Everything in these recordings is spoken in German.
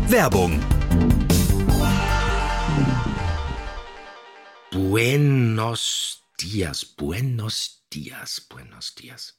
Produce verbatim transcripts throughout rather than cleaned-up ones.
Werbung. Buenos dias, buenos dias, buenos dias.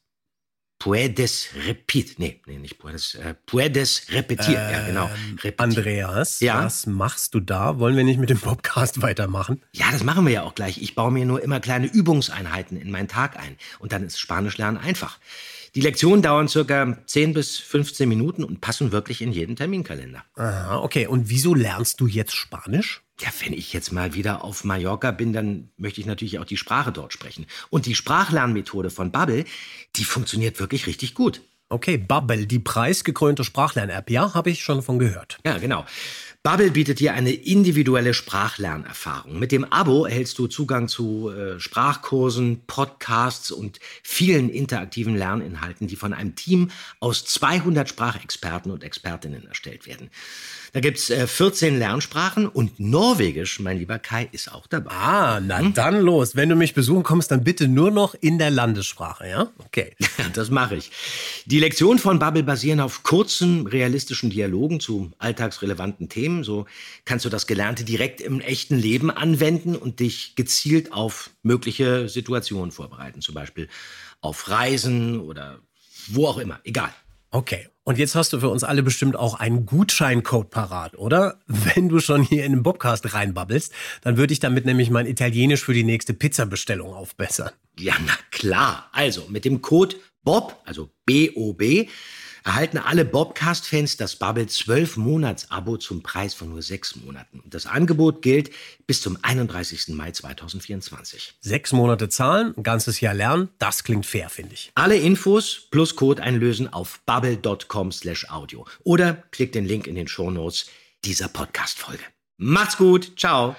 Puedes repeat, nee, nee, nicht puedes, äh, puedes repetir, ähm, ja genau. Repetir. Andreas, ja? Was machst du da? Wollen wir nicht mit dem Podcast weitermachen? Ja, das machen wir ja auch gleich. Ich baue mir nur immer kleine Übungseinheiten in meinen Tag ein und dann ist Spanisch lernen einfach. Die Lektionen dauern circa zehn bis fünfzehn Minuten und passen wirklich in jeden Terminkalender. Aha, okay. Und wieso lernst du jetzt Spanisch? Ja, wenn ich jetzt mal wieder auf Mallorca bin, dann möchte ich natürlich auch die Sprache dort sprechen. Und die Sprachlernmethode von Babbel, die funktioniert wirklich richtig gut. Okay, Babbel, die preisgekrönte Sprachlern-App, ja, habe ich schon von gehört. Ja, genau. Babbel bietet dir eine individuelle Sprachlernerfahrung. Mit dem Abo erhältst du Zugang zu äh, Sprachkursen, Podcasts und vielen interaktiven Lerninhalten, die von einem Team aus zweihundert Sprachexperten und Expertinnen erstellt werden. Da gibt's äh, vierzehn Lernsprachen und Norwegisch, mein lieber Kai, ist auch dabei. Ah, na hm? dann los. Wenn du mich besuchen kommst, dann bitte nur noch in der Landessprache, ja? Okay. Das mache ich. Die Lektionen von Babbel basieren auf kurzen, realistischen Dialogen zu alltagsrelevanten Themen. So kannst du das Gelernte direkt im echten Leben anwenden und dich gezielt auf mögliche Situationen vorbereiten. Zum Beispiel auf Reisen oder wo auch immer. Egal. Okay. Und jetzt hast du für uns alle bestimmt auch einen Gutscheincode parat, oder? Wenn du schon hier in den Bobcast reinbabbelst, dann würde ich damit nämlich mein Italienisch für die nächste Pizzabestellung aufbessern. Ja, na klar. Also mit dem Code Bob, also B O B, erhalten alle Bobcast-Fans das Babbel zwölf Monats Abo zum Preis von nur sechs Monaten. Und das Angebot gilt bis zum einunddreißigsten Mai zweitausendvierundzwanzig. Sechs Monate zahlen, ein ganzes Jahr lernen, das klingt fair, finde ich. Alle Infos plus Code einlösen auf babbel punkt com slash audio oder klickt den Link in den Shownotes dieser Podcast-Folge. Macht's gut, ciao.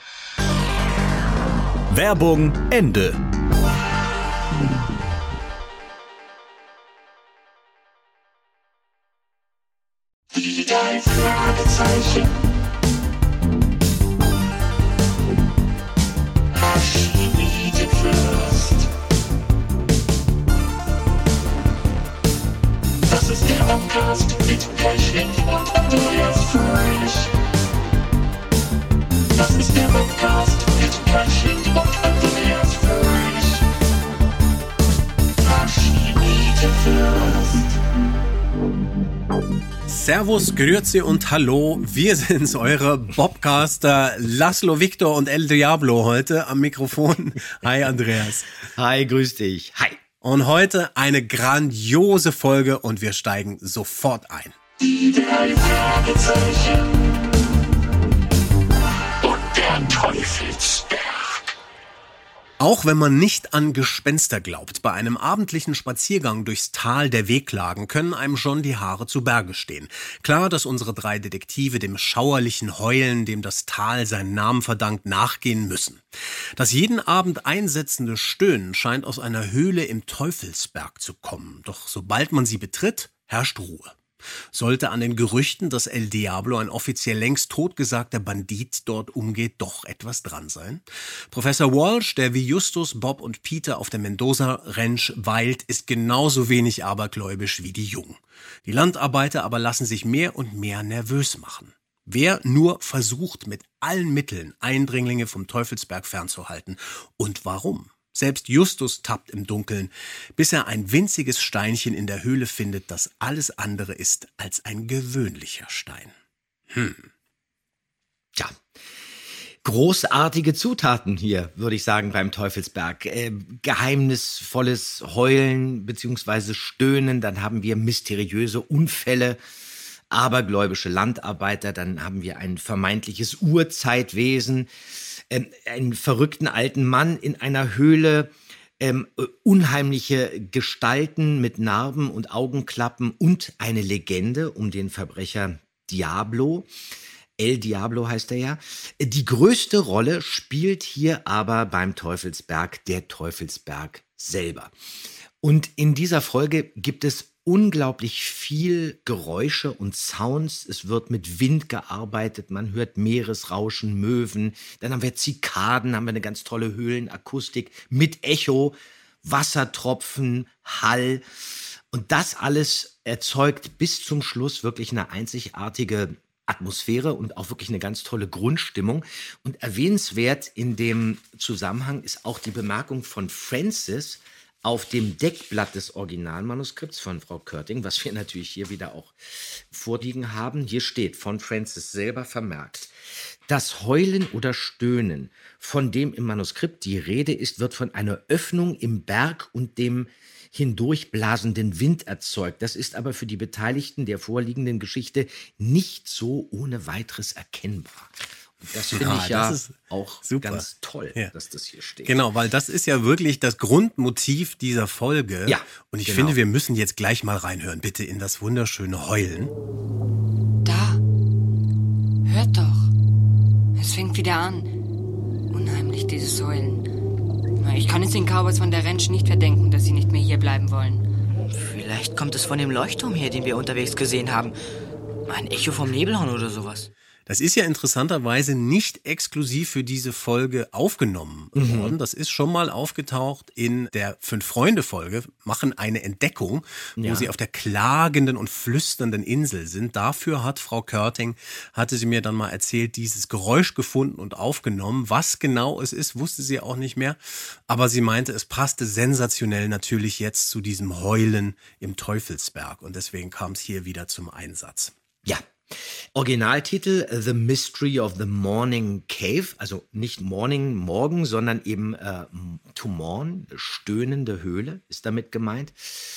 Werbung Ende. Die drei Fragezeichen. Haschmiedefürst. Das ist der Podcast mit Pechling und Andreas Fröhlich. Das ist der Podcast mit Pechling und Andreas Fröhlich. Haschmiedefürst. Servus, Grüezi und Hallo, wir sind's, eure Bobcaster Laszlo, Victor und El Diablo heute am Mikrofon. Hi Andreas. Hi, grüß dich. Hi. Und heute eine grandiose Folge und wir steigen sofort ein. Die drei Fragezeichen und der Teufelsberg. Auch wenn man nicht an Gespenster glaubt, bei einem abendlichen Spaziergang durchs Tal der Wehklagen können einem schon die Haare zu Berge stehen. Klar, dass unsere drei Detektive dem schauerlichen Heulen, dem das Tal seinen Namen verdankt, nachgehen müssen. Das jeden Abend einsetzende Stöhnen scheint aus einer Höhle im Teufelsberg zu kommen. Doch sobald man sie betritt, herrscht Ruhe. Sollte an den Gerüchten, dass El Diablo ein offiziell längst totgesagter Bandit dort umgeht, doch etwas dran sein? Professor Walsh, der wie Justus, Bob und Peter auf der Mendoza Ranch weilt, ist genauso wenig abergläubisch wie die Jungen. Die Landarbeiter aber lassen sich mehr und mehr nervös machen. Wer nur versucht, mit allen Mitteln Eindringlinge vom Teufelsberg fernzuhalten. Und warum? Selbst Justus tappt im Dunkeln, bis er ein winziges Steinchen in der Höhle findet, das alles andere ist als ein gewöhnlicher Stein. Hm. Tja, großartige Zutaten hier, würde ich sagen, beim Teufelsberg. Äh, geheimnisvolles Heulen bzw. Stöhnen, dann haben wir mysteriöse Unfälle, abergläubische Landarbeiter, dann haben wir ein vermeintliches Urzeitwesen, ähm, einen verrückten alten Mann in einer Höhle, ähm, unheimliche Gestalten mit Narben und Augenklappen und eine Legende um den Verbrecher Diablo. El Diablo heißt er ja. Die größte Rolle spielt hier aber beim Teufelsberg der Teufelsberg selber. Und in dieser Folge gibt es unglaublich viel Geräusche und Sounds. Es wird mit Wind gearbeitet, man hört Meeresrauschen, Möwen. Dann haben wir Zikaden, haben wir eine ganz tolle Höhlenakustik mit Echo, Wassertropfen, Hall. Und das alles erzeugt bis zum Schluss wirklich eine einzigartige Atmosphäre und auch wirklich eine ganz tolle Grundstimmung. Und erwähnenswert in dem Zusammenhang ist auch die Bemerkung von Francis auf dem Deckblatt des Originalmanuskripts von Frau Körting, was wir natürlich hier wieder auch vorliegen haben. Hier steht von Francis selber vermerkt: Das Heulen oder Stöhnen, von dem im Manuskript die Rede ist, wird von einer Öffnung im Berg und dem hindurchblasenden Wind erzeugt. Das ist aber für die Beteiligten der vorliegenden Geschichte nicht so ohne weiteres erkennbar. Und das finde Ja, ich ja das ist auch super. ganz toll, Ja. dass das hier steht. Genau, weil das ist ja wirklich das Grundmotiv dieser Folge. Ja, Und ich genau. finde, wir müssen jetzt gleich mal reinhören, bitte, in das wunderschöne Heulen. Da. Hört doch. Es fängt wieder an. Unheimlich, dieses Heulen. Na, Ich kann es den Cowboys von der Ranch nicht verdenken, dass sie nicht mehr hier bleiben wollen. Vielleicht kommt es von dem Leuchtturm hier, den wir unterwegs gesehen haben. Ein Echo vom Nebelhorn oder sowas. Das ist ja interessanterweise nicht exklusiv für diese Folge aufgenommen worden. Das ist schon mal aufgetaucht in der Fünf-Freunde-Folge, machen eine Entdeckung, wo Ja. sie auf der klagenden und flüsternden Insel sind. Dafür hat Frau Körting, hatte sie mir dann mal erzählt, dieses Geräusch gefunden und aufgenommen. Was genau es ist, wusste sie auch nicht mehr. Aber sie meinte, es passte sensationell natürlich jetzt zu diesem Heulen im Teufelsberg. Und deswegen kam es hier wieder zum Einsatz. Ja. Originaltitel The Mystery of the Morning Cave, also nicht Morning, Morgen, sondern eben äh, To Morn, stöhnende Höhle ist damit gemeint.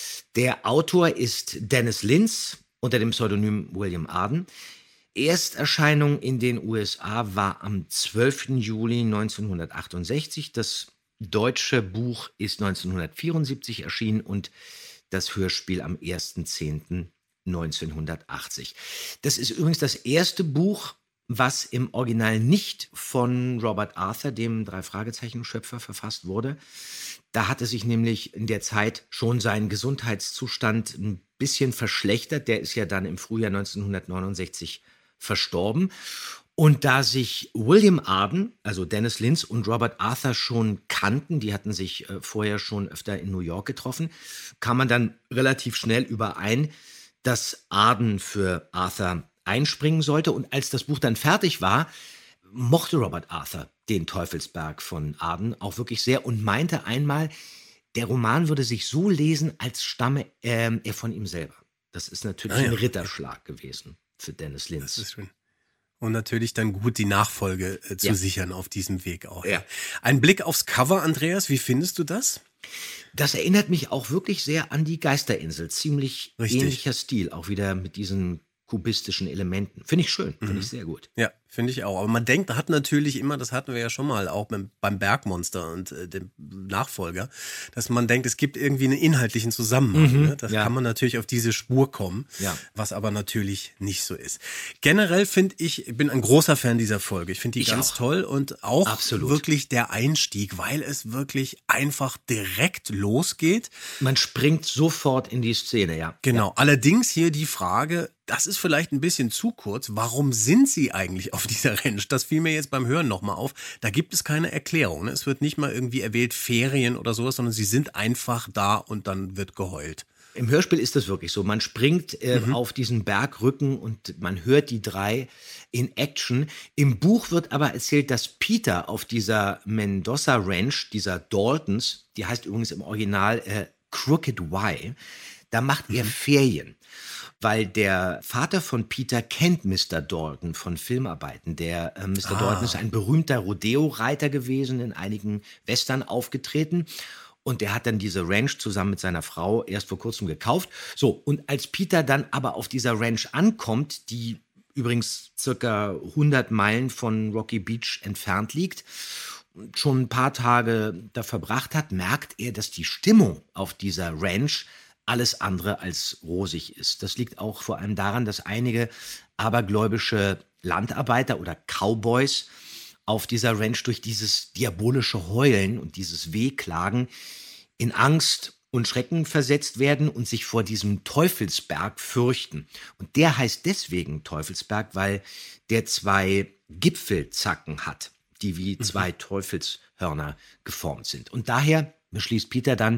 Der Autor ist Dennis Linz unter dem Pseudonym William Arden. Ersterscheinung in den U S A war am zwölften Juli neunzehnhundertachtundsechzig. Das deutsche Buch ist neunzehnhundertvierundsiebzig erschienen und das Hörspiel am ersten zehnten neunzehnhundertachtzig. Das ist übrigens das erste Buch, was im Original nicht von Robert Arthur, dem Drei-Fragezeichen-Schöpfer, verfasst wurde. Da hatte sich nämlich in der Zeit schon sein Gesundheitszustand ein bisschen verschlechtert. Der ist ja dann im Frühjahr neunzehnhundertneunundsechzig verstorben. Und da sich William Arden, also Dennis Linz und Robert Arthur schon kannten, die hatten sich äh, vorher schon öfter in New York getroffen, kam man dann relativ schnell überein, dass Arden für Arthur einspringen sollte. Und als das Buch dann fertig war, mochte Robert Arthur den Teufelsberg von Arden auch wirklich sehr und meinte einmal, der Roman würde sich so lesen, als stamme ähm, er von ihm selber. Das ist natürlich Ah ja. ein Ritterschlag gewesen für Dennis Linz. Das ist schön. Und natürlich dann gut die Nachfolge äh, zu Ja. sichern auf diesem Weg auch. Ja. Ein Blick aufs Cover, Andreas, wie findest du das? Das erinnert mich auch wirklich sehr an die Geisterinsel. Ziemlich Richtig. ähnlicher Stil, auch wieder mit diesen kubistischen Elementen. Finde ich schön, finde ich sehr gut. Ja, finde ich auch. Aber man denkt, hat natürlich immer, das hatten wir ja schon mal auch beim, beim Bergmonster und äh, dem Nachfolger, dass man denkt, es gibt irgendwie einen inhaltlichen Zusammenhang. Mhm, ne? Das ja. kann man natürlich auf diese Spur kommen, Ja. was aber natürlich nicht so ist. Generell finde ich, ich bin ein großer Fan dieser Folge. Ich finde die Ich ganz auch. toll und auch Absolut. wirklich der Einstieg, weil es wirklich einfach direkt losgeht. Man springt sofort in die Szene, ja. Genau. Allerdings hier die Frage, das ist vielleicht ein bisschen zu kurz. Warum sind sie eigentlich auf dieser Ranch? Das fiel mir jetzt beim Hören nochmal auf. Da gibt es keine Erklärung. Ne? Es wird nicht mal irgendwie erwähnt Ferien oder sowas, sondern sie sind einfach da und dann wird geheult. Im Hörspiel ist das wirklich so. Man springt äh, auf diesen Bergrücken und man hört die drei in Action. Im Buch wird aber erzählt, dass Peter auf dieser Mendoza Ranch, dieser Daltons, die heißt übrigens im Original äh, Crooked Y, da macht er Ferien. Weil der Vater von Peter kennt Mister Dalton von Filmarbeiten. Der äh, Mister Ah. Dalton ist ein berühmter Rodeo-Reiter gewesen, in einigen Western aufgetreten. Und der hat dann diese Ranch zusammen mit seiner Frau erst vor kurzem gekauft. So, und als Peter dann aber auf dieser Ranch ankommt, die übrigens circa hundert Meilen von Rocky Beach entfernt liegt, und schon ein paar Tage da verbracht hat, merkt er, dass die Stimmung auf dieser Ranch alles andere als rosig ist. Das liegt auch vor allem daran, dass einige abergläubische Landarbeiter oder Cowboys auf dieser Ranch durch dieses diabolische Heulen und dieses Wehklagen in Angst und Schrecken versetzt werden und sich vor diesem Teufelsberg fürchten. Und der heißt deswegen Teufelsberg, weil der zwei Gipfelzacken hat, die wie zwei Teufelshörner geformt sind. Und daher beschließt Peter dann,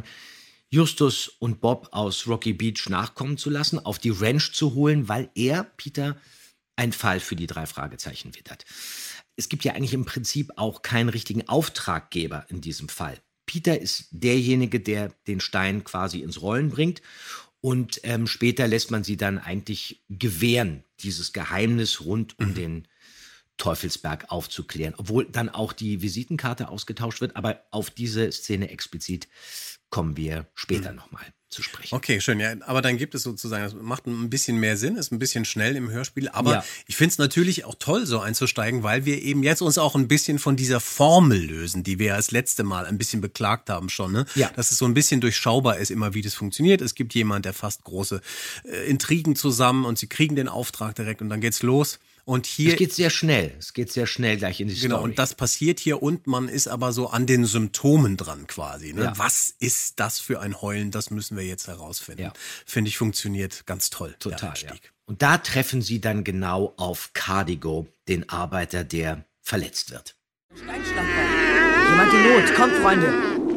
Justus und Bob aus Rocky Beach nachkommen zu lassen, auf die Ranch zu holen, weil er, Peter, ein Fall für die drei Fragezeichen wittert. Es gibt ja eigentlich im Prinzip auch keinen richtigen Auftraggeber in diesem Fall. Peter ist derjenige, der den Stein quasi ins Rollen bringt. Und ähm, später lässt man sie dann eigentlich gewähren, dieses Geheimnis rund um mhm. den Teufelsberg aufzuklären. Obwohl dann auch die Visitenkarte ausgetauscht wird. Aber auf diese Szene explizit kommen wir später mhm. nochmal zu sprechen. Okay, schön. Ja, aber dann gibt es sozusagen, das macht ein bisschen mehr Sinn, ist ein bisschen schnell im Hörspiel. Aber ja. ich finde es natürlich auch toll, so einzusteigen, weil wir eben jetzt uns auch ein bisschen von dieser Formel lösen, die wir ja das letzte Mal ein bisschen beklagt haben schon. Ne? Ja. Dass es so ein bisschen durchschaubar ist, immer wie das funktioniert. Es gibt jemand, der fasst große äh, Intrigen zusammen und sie kriegen den Auftrag direkt und dann geht's los. Und hier, es geht sehr schnell. Es geht sehr schnell gleich in die Story. Genau, und das passiert hier und man ist aber so an den Symptomen dran quasi. Ne? Ja. Was ist das für ein Heulen? Das müssen wir jetzt herausfinden. Ja. Finde ich, funktioniert ganz toll. Total, ja. Und da treffen sie dann genau auf Cardigo, den Arbeiter, der verletzt wird. Steinschlagbein. Jemand in Not. Kommt, Freunde.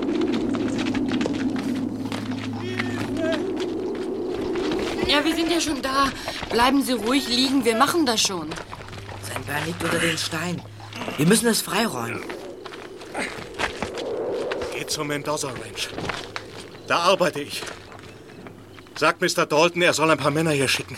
Ja, wir sind ja schon da. Bleiben Sie ruhig liegen, wir machen das schon. Sein Bein liegt unter den Stein. Wir müssen es freiräumen. Geht zur Mendoza Ranch. Da arbeite ich. Sagt Mister Dalton, er soll ein paar Männer hier schicken.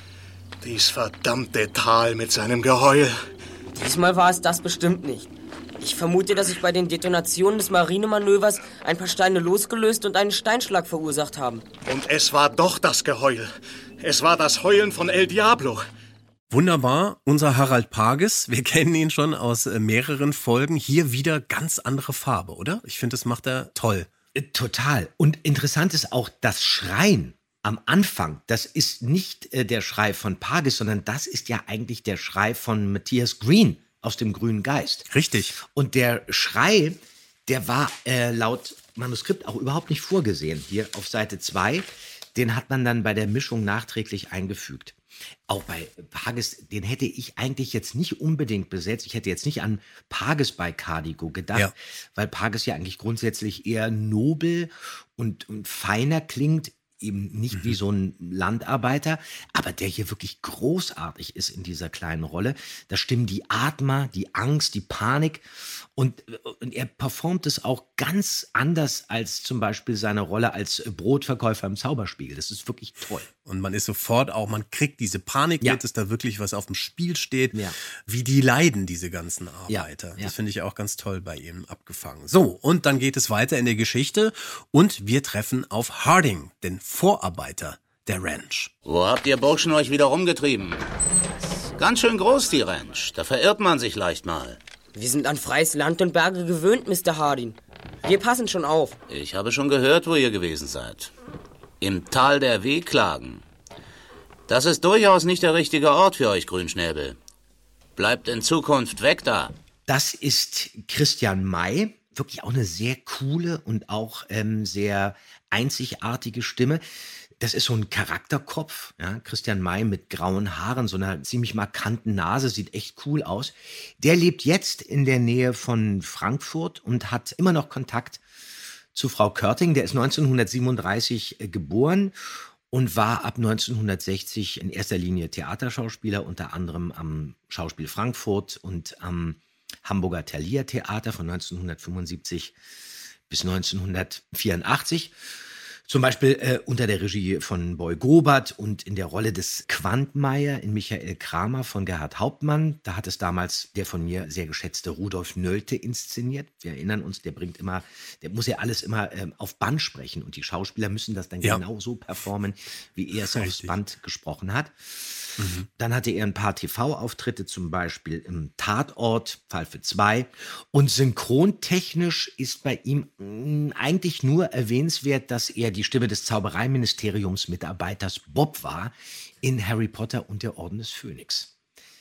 Dies verdammte Tal mit seinem Geheul. Diesmal war es das bestimmt nicht. Ich vermute, dass sich bei den Detonationen des Marinemanövers ein paar Steine losgelöst und einen Steinschlag verursacht haben. Und es war doch das Geheul. Es war das Heulen von El Diablo. Wunderbar, unser Harald Pages, wir kennen ihn schon aus äh, mehreren Folgen. Hier wieder ganz andere Farbe, oder? Ich finde, das macht er toll. Total. Und interessant ist auch das Schreien am Anfang. Das ist nicht äh, der Schrei von Pages, sondern das ist ja eigentlich der Schrei von Matthias Green aus dem Grünen Geist. Richtig. Und der Schrei, der war äh, laut Manuskript auch überhaupt nicht vorgesehen. Hier auf Seite zwei, den hat man dann bei der Mischung nachträglich eingefügt. Auch bei Pages, den hätte ich eigentlich jetzt nicht unbedingt besetzt. Ich hätte jetzt nicht an Pages bei Cardigo gedacht, ja. weil Pages ja eigentlich grundsätzlich eher nobel und, und feiner klingt. Eben nicht mhm. wie so ein Landarbeiter, aber der hier wirklich großartig ist in dieser kleinen Rolle. Da stimmen die Atmer, die Angst, die Panik und, und er performt es auch ganz anders als zum Beispiel seine Rolle als Brotverkäufer im Zauberspiegel. Das ist wirklich toll. Und man ist sofort auch, man kriegt diese Panik ja. mit, dass da wirklich was auf dem Spiel steht, ja. wie die leiden, diese ganzen Arbeiter. Ja. Ja. Das finde ich auch ganz toll bei ihm abgefangen. So, und dann geht es weiter in der Geschichte und wir treffen auf Harding, den Vorarbeiter der Ranch. Wo habt ihr Burschen euch wieder rumgetrieben? Ganz schön groß, die Ranch. Da verirrt man sich leicht mal. Wir sind an freies Land und Berge gewöhnt, Mister Harding. Wir passen schon auf. Ich habe schon gehört, wo ihr gewesen seid. Im Tal der Wehklagen. Das ist durchaus nicht der richtige Ort für euch, Grünschnäbel. Bleibt in Zukunft weg da. Das ist Christian May. Wirklich auch eine sehr coole und auch ähm, sehr einzigartige Stimme. Das ist so ein Charakterkopf, ja, Christian May mit grauen Haaren, so einer ziemlich markanten Nase, sieht echt cool aus. Der lebt jetzt in der Nähe von Frankfurt und hat immer noch Kontakt zu Frau Körting. Der ist neunzehnhundertsiebenunddreißig geboren und war ab neunzehnhundertsechzig in erster Linie Theaterschauspieler, unter anderem am Schauspiel Frankfurt und am Hamburger Thalia Theater von neunzehnhundertfünfundsiebzig bis neunzehnhundertvierundachtzig. Zum Beispiel äh, unter der Regie von Boy Gobert und in der Rolle des Quantmeier in Michael Kramer von Gerhard Hauptmann. Da hat es damals der von mir sehr geschätzte Rudolf Nölte inszeniert. Wir erinnern uns, der bringt immer, der muss ja alles immer ähm, auf Band sprechen und die Schauspieler müssen das dann ja. genau so performen, wie er es aufs Band gesprochen hat. Mhm. Dann hatte er ein paar T V-Auftritte, zum Beispiel im Tatort, Fall für zwei. Und synchrontechnisch ist bei ihm mh, eigentlich nur erwähnenswert, dass er die Stimme des Zaubereiministeriums-Mitarbeiters Bob war in Harry Potter und der Orden des Phönix.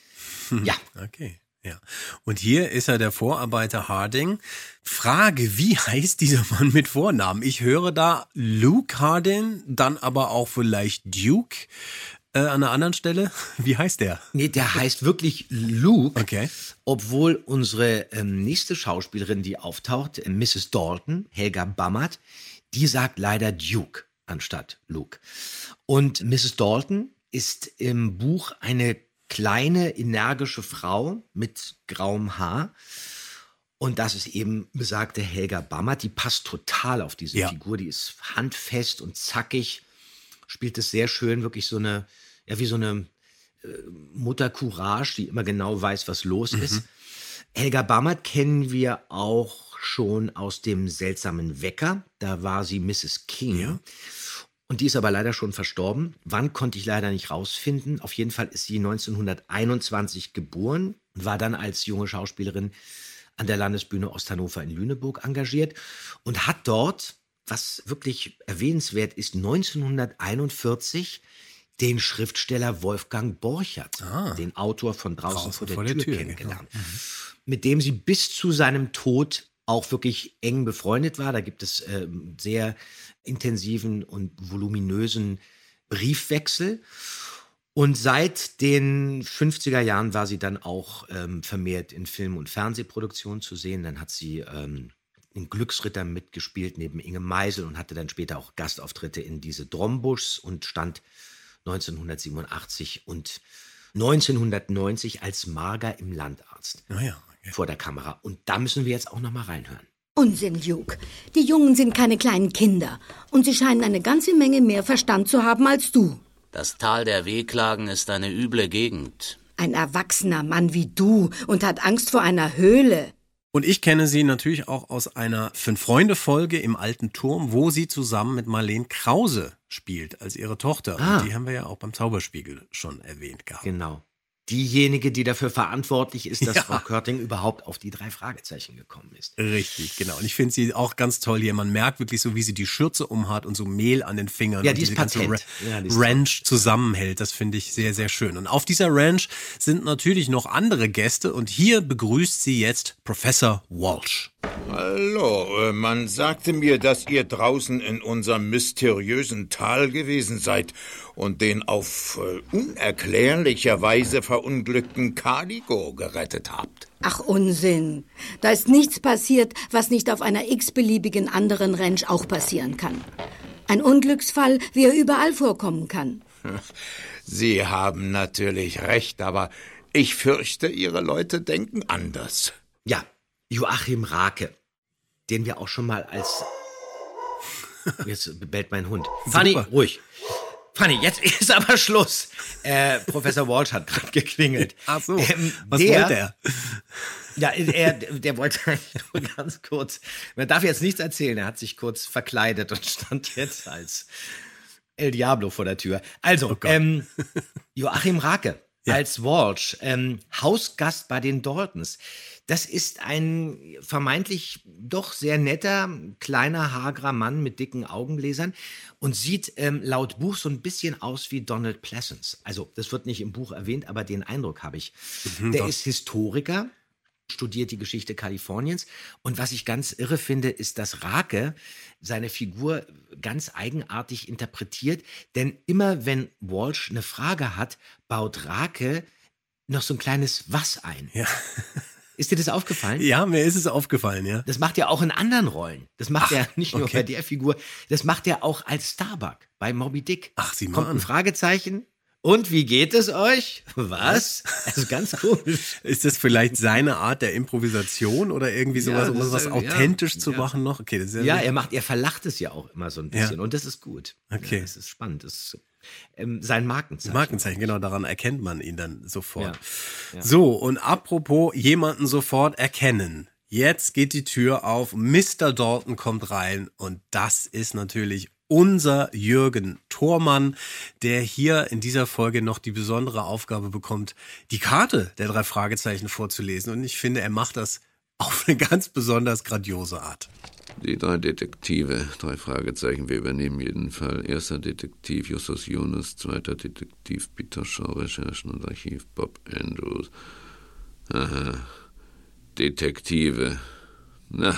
Ja. Okay. Ja. Und hier ist er der Vorarbeiter Harding. Frage, wie heißt dieser Mann mit Vornamen? Ich höre da Luke Harding, dann aber auch vielleicht Duke. Äh, an einer anderen Stelle? Wie heißt der? Nee, der heißt wirklich Luke. Okay. Obwohl unsere ähm, nächste Schauspielerin, die auftaucht, äh, Misses Dalton, Helga Bammert, die sagt leider Duke anstatt Luke. Und Misses Dalton ist im Buch eine kleine, energische Frau mit grauem Haar. Und das ist eben besagte Helga Bammert. Die passt total auf diese ja. Figur. Die ist handfest und zackig. Spielt es sehr schön, wirklich so eine, ja, wie so eine äh, Mutter Courage, die immer genau weiß, was los mhm. ist. Helga Bammert kennen wir auch schon aus dem seltsamen Wecker. Da war sie Misses King. Ja. Und die ist aber leider schon verstorben. Wann, konnte ich leider nicht rausfinden. Auf jeden Fall ist sie neunzehnhunderteinundzwanzig geboren und war dann als junge Schauspielerin an der Landesbühne Osthannover in Lüneburg engagiert und hat dort, was wirklich erwähnenswert ist, neunzehnhunderteinundvierzig den Schriftsteller Wolfgang Borchert, ah, den Autor von Draußen, Draußen vor der, vor der Tür, Tür kennengelernt, genau. mhm. mit dem sie bis zu seinem Tod auch wirklich eng befreundet war. Da gibt es äh, sehr intensiven und voluminösen Briefwechsel. Und seit den fünfziger Jahren war sie dann auch ähm, vermehrt in Film- und Fernsehproduktionen zu sehen. Dann hat sie ähm, in Glücksritter mitgespielt neben Inge Meisel und hatte dann später auch Gastauftritte in Diese Drombuschs und stand neunzehnhundertsiebenundachtzig und neunzehnhundertneunzig als Marga im Landarzt oh ja, okay. vor der Kamera. Und da müssen wir jetzt auch noch mal reinhören. Unsinn, Luke. Die Jungen sind keine kleinen Kinder. Und sie scheinen eine ganze Menge mehr Verstand zu haben als du. Das Tal der Wehklagen ist eine üble Gegend. Ein erwachsener Mann wie du und hat Angst vor einer Höhle. Und ich kenne sie natürlich auch aus einer Fünf-Freunde-Folge im Alten Turm, wo sie zusammen mit Marlene Krause spielt, als ihre Tochter. Ah. Und die haben wir ja auch beim Zauberspiegel schon erwähnt gehabt. Genau. Diejenige, die dafür verantwortlich ist, dass ja. Frau Körting überhaupt auf die drei Fragezeichen gekommen ist. Richtig, genau. Und ich finde sie auch ganz toll hier. Man merkt wirklich so, wie sie die Schürze umhat und so Mehl an den Fingern ja, und die diese ist ganze Patent. Ra- ja, die ist Ranch zusammenhält. Das finde ich sehr, sehr schön. Und auf dieser Ranch sind natürlich noch andere Gäste und hier begrüßt sie jetzt Professor Walsh. Hallo, man sagte mir, dass ihr draußen in unserem mysteriösen Tal gewesen seid und den auf äh, unerklärlicher Weise verunglückten Caligo gerettet habt. Ach, Unsinn. Da ist nichts passiert, was nicht auf einer x-beliebigen anderen Ranch auch passieren kann. Ein Unglücksfall, wie er überall vorkommen kann. Sie haben natürlich recht, aber ich fürchte, Ihre Leute denken anders. Ja, Joachim Rake, den wir auch schon mal als... Jetzt bellt mein Hund. Fanny, ruhig. Fanny, jetzt ist aber Schluss. Äh, Professor Walsh hat gerade geklingelt. Ach so, ähm, was der, wollte er? Ja, er, der wollte eigentlich nur ganz kurz... Man darf jetzt nichts erzählen, er hat sich kurz verkleidet und stand jetzt als El Diablo vor der Tür. Also, oh ähm, Joachim Rake ja. als Walsh, ähm, Hausgast bei den Daltons. Das ist ein vermeintlich doch sehr netter, kleiner, hagerer Mann mit dicken Augengläsern und sieht ähm, laut Buch so ein bisschen aus wie Donald Pleasence. Also das wird nicht im Buch erwähnt, aber den Eindruck habe ich. Mhm, Der doch. ist Historiker, studiert die Geschichte Kaliforniens. Und was ich ganz irre finde, ist, dass Rake seine Figur ganz eigenartig interpretiert. Denn immer wenn Walsh eine Frage hat, baut Rake noch so ein kleines Was ein. Ja. Ist dir das aufgefallen? Ja, mir ist es aufgefallen, ja. Das macht er auch in anderen Rollen. Das macht Ach, er nicht nur okay. bei der Figur. Das macht er auch als Starbuck bei Moby Dick. Ach, sieh mal Kommt ein an. Fragezeichen. Und wie geht es euch? Was? Also ganz komisch. Ist das vielleicht seine Art der Improvisation oder irgendwie sowas, Ja, um das was ist, authentisch ja, zu ja. machen noch? Okay, das ist ja, Ja, er macht, er verlacht es ja auch immer so ein bisschen. Ja. Und das ist gut. Okay. Ja, das ist spannend. Das ist ähm, sein Markenzeichen. Markenzeichen, genau, daran erkennt man ihn dann sofort. Ja. Ja. So, und apropos jemanden sofort erkennen. Jetzt geht die Tür auf, Mister Dalton kommt rein und das ist natürlich unser Jürgen Thormann, der hier in dieser Folge noch die besondere Aufgabe bekommt, die Karte der drei Fragezeichen vorzulesen. Und ich finde, er macht das auf eine ganz besonders grandiose Art. Die drei Detektive, drei Fragezeichen, wir übernehmen jeden Fall. Erster Detektiv Justus Jonas, zweiter Detektiv Peter Shaw, Recherchen und Archiv Bob Andrews. Aha, Detektive. Na,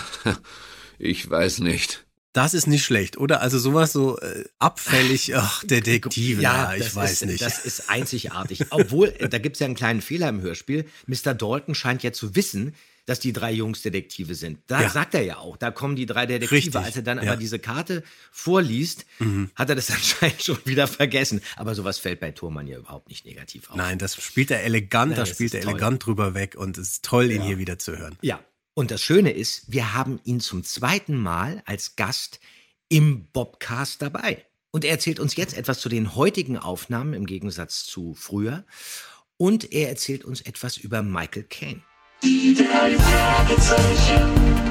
ich weiß nicht. Das ist nicht schlecht, oder? Also sowas so äh, abfällig, ach, Detektive, ja, ja ich weiß ist, nicht. Das ist einzigartig. Obwohl, da gibt es ja einen kleinen Fehler im Hörspiel. Mister Dalton scheint ja zu wissen, dass die drei Jungs Detektive sind. Da Ja. sagt er ja auch, da kommen die drei Detektive. Richtig, Als er dann ja. aber diese Karte vorliest, Mhm. hat er das anscheinend schon wieder vergessen. Aber sowas fällt bei Thurmann ja überhaupt nicht negativ auf. Nein, das spielt er elegant, Nein, da das spielt ist er toll. elegant drüber weg und es ist toll, ihn Ja. hier wieder zu hören. Ja, und das Schöne ist, wir haben ihn zum zweiten Mal als Gast im Bobcast dabei. Und er erzählt uns jetzt etwas zu den heutigen Aufnahmen im Gegensatz zu früher. Und er erzählt uns etwas über Michael Caine. Die drei Fragezeichen.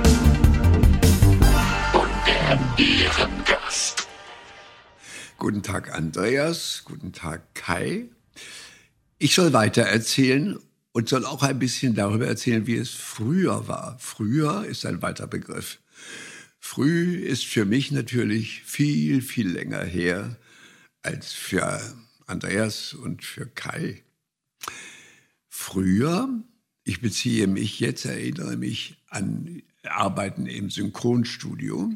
Und der Ehrengast. Guten Tag, Andreas. Guten Tag, Kai. Ich soll weiter erzählen und soll auch ein bisschen darüber erzählen, wie es früher war. Früher ist ein weiter Begriff. Früh ist für mich natürlich viel, viel länger her als für Andreas und für Kai. Früher, ich beziehe mich jetzt, erinnere mich an Arbeiten im Synchronstudio,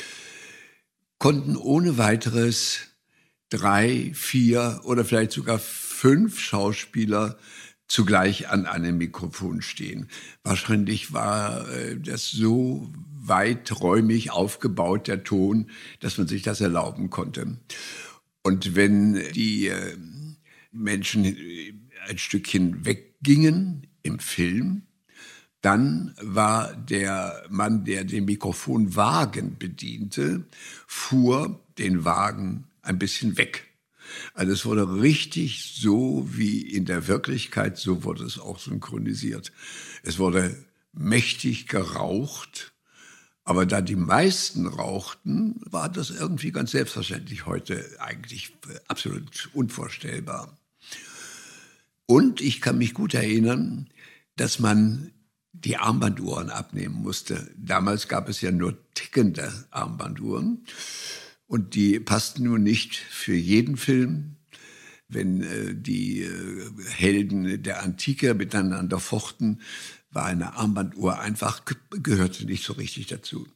konnten ohne weiteres drei, vier oder vielleicht sogar fünf Schauspieler zugleich an einem Mikrofon stehen. Wahrscheinlich war äh, das so weiträumig aufgebaut, der Ton, dass man sich das erlauben konnte. Und wenn die äh, Menschen ein Stückchen weggingen im Film, dann war der Mann, der den Mikrofonwagen bediente, fuhr den Wagen ein bisschen weg. Also es wurde richtig so wie in der Wirklichkeit, so wurde es auch synchronisiert. Es wurde mächtig geraucht, aber da die meisten rauchten, war das irgendwie ganz selbstverständlich. Heute eigentlich absolut unvorstellbar. Und ich kann mich gut erinnern, dass man die Armbanduhren abnehmen musste. Damals gab es ja nur tickende Armbanduhren. Und die passten nun nicht für jeden Film. Wenn äh, die äh, Helden der Antike miteinander fochten, war eine Armbanduhr einfach, gehörte nicht so richtig dazu.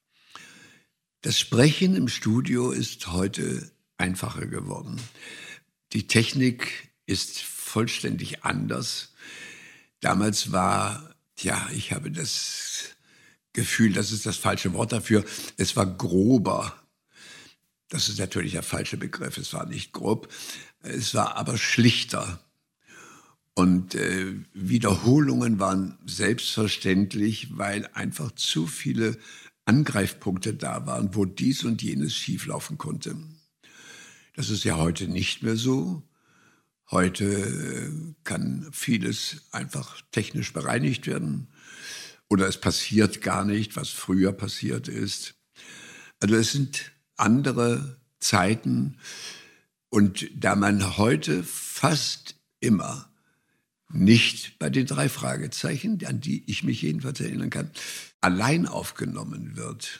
Das Sprechen im Studio ist heute einfacher geworden. Die Technik ist vollständig anders. Damals war, ja, ich habe das Gefühl, das ist das falsche Wort dafür, es war grober. Das ist natürlich der falsche Begriff, es war nicht grob, es war aber schlichter. Und äh, Wiederholungen waren selbstverständlich, weil einfach zu viele Angreifpunkte da waren, wo dies und jenes schieflaufen konnte. Das ist ja heute nicht mehr so. Heute äh, kann vieles einfach technisch bereinigt werden. Oder es passiert gar nicht, was früher passiert ist. Also es sind andere Zeiten. Und da man heute fast immer nicht bei den drei Fragezeichen, an die ich mich jedenfalls erinnern kann, allein aufgenommen wird,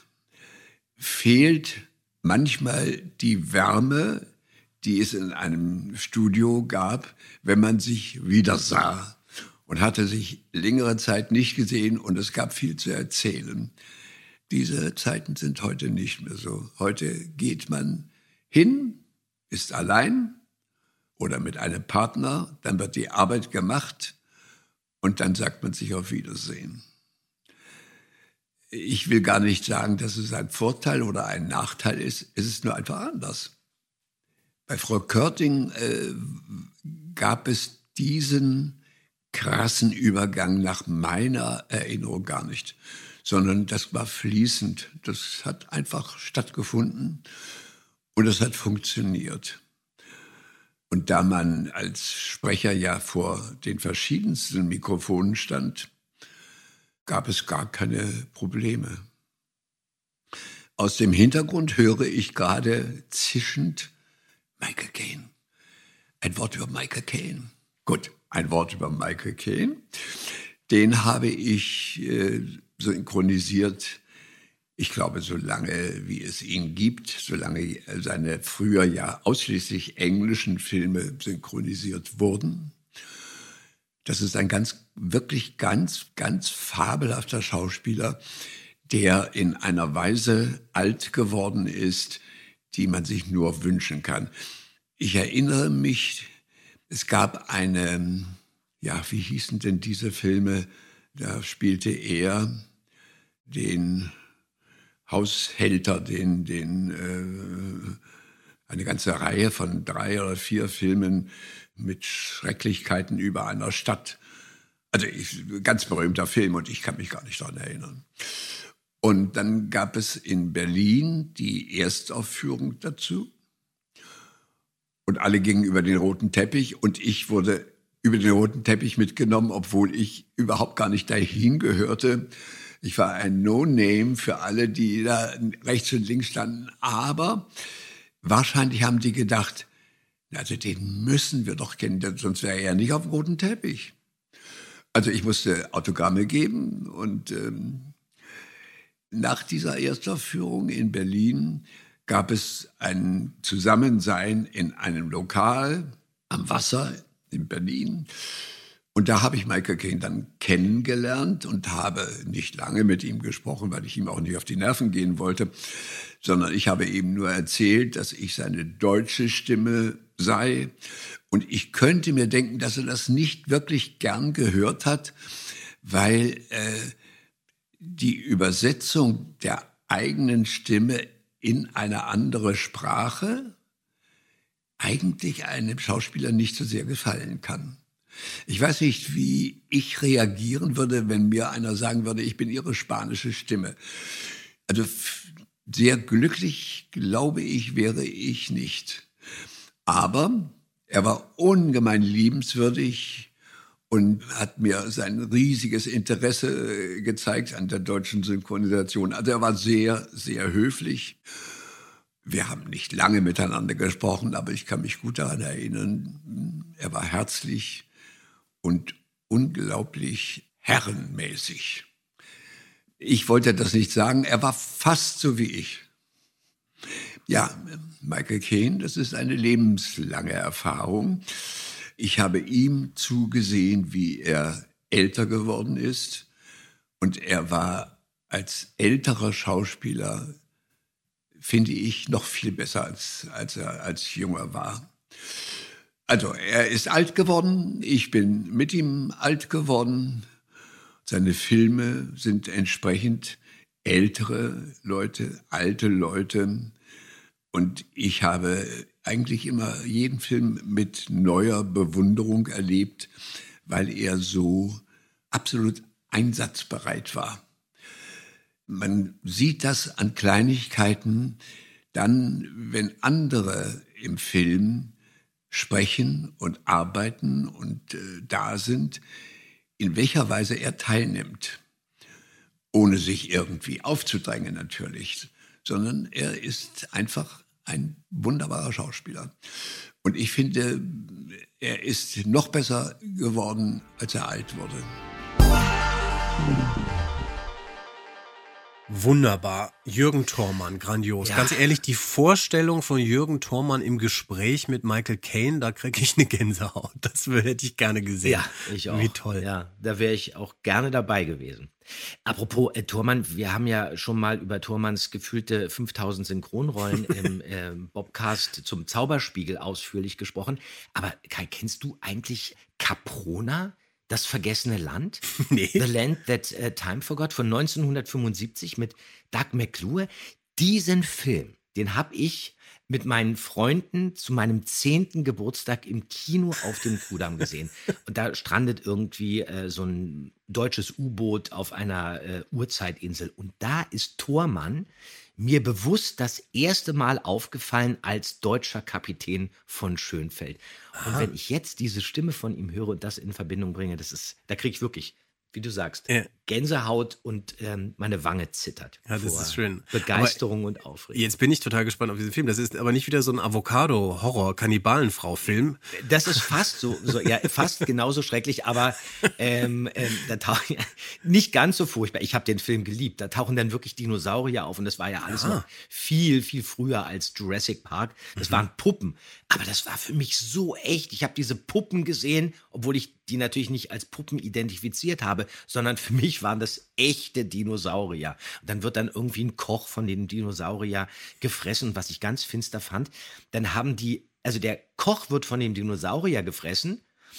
fehlt manchmal die Wärme, die es in einem Studio gab, wenn man sich wieder sah und hatte sich längere Zeit nicht gesehen und es gab viel zu erzählen. Diese Zeiten sind heute nicht mehr so. Heute geht man hin, ist allein oder mit einem Partner, dann wird die Arbeit gemacht und dann sagt man sich auf Wiedersehen. Ich will gar nicht sagen, dass es ein Vorteil oder ein Nachteil ist, es ist nur einfach anders. Bei Frau Körting äh, gab es diesen krassen Übergang nach meiner Erinnerung gar nicht, sondern das war fließend. Das hat einfach stattgefunden und es hat funktioniert. Und da man als Sprecher ja vor den verschiedensten Mikrofonen stand, gab es gar keine Probleme. Aus dem Hintergrund höre ich gerade zischend Michael Caine. Ein Wort über Michael Caine. Gut, ein Wort über Michael Caine. Den habe ich äh, synchronisiert, ich glaube, so lange wie es ihn gibt, solange seine früher ja ausschließlich englischen Filme synchronisiert wurden. Das ist ein ganz, wirklich ganz, ganz fabelhafter Schauspieler, der in einer Weise alt geworden ist, die man sich nur wünschen kann. Ich erinnere mich, es gab eine, ja, wie hießen denn diese Filme? Da spielte er den Haushälter, den, den äh, eine ganze Reihe von drei oder vier Filmen mit Schrecklichkeiten über einer Stadt. Also ich, ganz berühmter Film und ich kann mich gar nicht daran erinnern. Und dann gab es in Berlin die Erstaufführung dazu. Und alle gingen über den roten Teppich und ich wurde über den roten Teppich mitgenommen, obwohl ich überhaupt gar nicht dahin gehörte. Ich war ein No-Name für alle, die da rechts und links standen. Aber wahrscheinlich haben die gedacht, also den müssen wir doch kennen, sonst wäre er ja nicht auf dem roten Teppich. Also ich musste Autogramme geben und ähm, nach dieser Erstaufführung in Berlin gab es ein Zusammensein in einem Lokal am Wasser in Berlin. Und da habe ich Michael Caine dann kennengelernt und habe nicht lange mit ihm gesprochen, weil ich ihm auch nicht auf die Nerven gehen wollte, sondern ich habe ihm nur erzählt, dass ich seine deutsche Stimme sei. Und ich könnte mir denken, dass er das nicht wirklich gern gehört hat, weil äh, die Übersetzung der eigenen Stimme in eine andere Sprache eigentlich einem Schauspieler nicht so sehr gefallen kann. Ich weiß nicht, wie ich reagieren würde, wenn mir einer sagen würde, ich bin Ihre spanische Stimme. Also sehr glücklich, glaube ich, wäre ich nicht. Aber er war ungemein liebenswürdig und hat mir sein riesiges Interesse gezeigt an der deutschen Synchronisation. Also er war sehr, sehr höflich. Wir haben nicht lange miteinander gesprochen, aber ich kann mich gut daran erinnern. Er war herzlich und unglaublich herrenmäßig. Ich wollte das nicht sagen, er war fast so wie ich. Ja, Michael Caine, das ist eine lebenslange Erfahrung. Ich habe ihm zugesehen, wie er älter geworden ist. Und er war als älterer Schauspieler, finde ich, noch viel besser, als, als er als junger war. Also, er ist alt geworden, ich bin mit ihm alt geworden. Seine Filme sind entsprechend ältere Leute, alte Leute. Und ich habe eigentlich immer jeden Film mit neuer Bewunderung erlebt, weil er so absolut einsatzbereit war. Man sieht das an Kleinigkeiten dann, wenn andere im Film sprechen und arbeiten und äh, da sind, in welcher Weise er teilnimmt. Ohne sich irgendwie aufzudrängen natürlich, sondern er ist einfach ein wunderbarer Schauspieler. Und ich finde, er ist noch besser geworden, als er alt wurde. Wunderbar. Jürgen Thormann, grandios. Ja. Ganz ehrlich, die Vorstellung von Jürgen Thormann im Gespräch mit Michael Caine, da kriege ich eine Gänsehaut. Das hätte ich gerne gesehen. Ja, ich auch. Wie toll. Ja, da wäre ich auch gerne dabei gewesen. Apropos äh, Thormann, wir haben ja schon mal über Thormanns gefühlte fünftausend Synchronrollen im äh, Bobcast zum Zauberspiegel ausführlich gesprochen. Aber Kai, kennst du eigentlich Caprona? Das vergessene Land? Nee. The Land That uh, Time Forgot von neunzehnhundertfünfundsiebzig mit Doug McClure. Diesen Film, den habe ich mit meinen Freunden zu meinem zehnten Geburtstag im Kino auf dem Kudamm gesehen. Und da strandet irgendwie äh, so ein deutsches U-Boot auf einer äh, Urzeitinsel. Und da ist Thormann mir bewusst das erste Mal aufgefallen als deutscher Kapitän von Schönfeld. Und Aha. wenn ich jetzt diese Stimme von ihm höre und das in Verbindung bringe, das ist, da kriege ich wirklich, wie du sagst, Ja. Gänsehaut und ähm, meine Wange zittert. Ja, das vor ist schön. Begeisterung Aber und Aufregung. Jetzt bin ich total gespannt auf diesen Film. Das ist aber nicht wieder so ein Avocado-Horror-Kannibalenfrau-Film. Das ist fast so, so ja, fast genauso schrecklich, aber ähm, ähm, da tauchen nicht ganz so furchtbar. Ich habe den Film geliebt. Da tauchen dann wirklich Dinosaurier auf und das war ja alles Ja. noch viel, viel früher als Jurassic Park. Das Mhm. waren Puppen, aber das war für mich so echt. Ich habe diese Puppen gesehen, obwohl ich die natürlich nicht als Puppen identifiziert habe, sondern für mich waren das echte Dinosaurier. Und dann wird dann irgendwie ein Koch von den Dinosaurier gefressen, was ich ganz finster fand. Dann haben die, also der Koch wird von dem Dinosaurier gefressen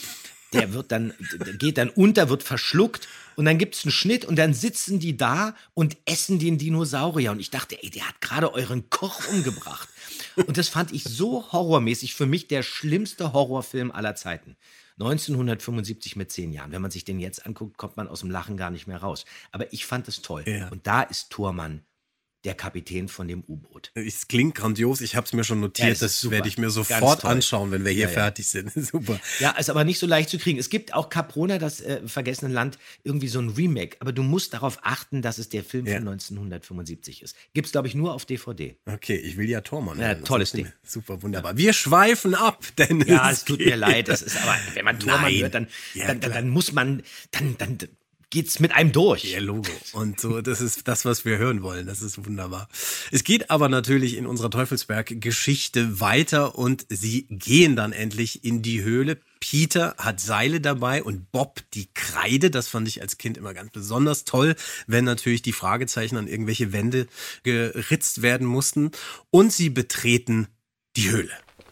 Der wird dann, der geht dann unter, wird verschluckt und dann gibt's einen Schnitt und dann sitzen die da und essen den Dinosaurier. Und ich dachte, ey, der hat gerade euren Koch umgebracht. Und das fand ich so horrormäßig. Für mich der schlimmste Horrorfilm aller Zeiten. neunzehnhundertfünfundsiebzig mit zehn Jahren. Wenn man sich den jetzt anguckt, kommt man aus dem Lachen gar nicht mehr raus. Aber ich fand es toll. Ja. Und da ist Thormann der Kapitän von dem U-Boot. Es klingt grandios, ich habe es mir schon notiert, Ja, das das, ist super. werde ich mir Ganz sofort toll. anschauen, wenn wir hier Ja, ja. fertig sind. Super. Ja, ist aber nicht so leicht zu kriegen. Es gibt auch Caprona, das äh, vergessene Land, irgendwie so ein Remake. Aber du musst darauf achten, dass es der Film Ja. von neunzehnhundertfünfundsiebzig ist. Gibt's, glaube ich, nur auf D V D. Okay, ich will ja Thormann. Ja, hören. Das tolles ist Ding. Super, wunderbar. Wir schweifen ab, denn Ja, es tut mir leid. Das ist aber, wenn man Thormann Nein. hört, dann, Ja, dann, dann, klar. dann muss man, dann, dann geht's mit einem durch. Ja, Logo. Und so, das ist das, was wir hören wollen. Das ist wunderbar. Es geht aber natürlich in unserer Teufelsberg-Geschichte weiter und sie gehen dann endlich in die Höhle. Peter hat Seile dabei und Bob die Kreide. Das fand ich als Kind immer ganz besonders toll, wenn natürlich die Fragezeichen an irgendwelche Wände geritzt werden mussten. Und sie betreten die Höhle.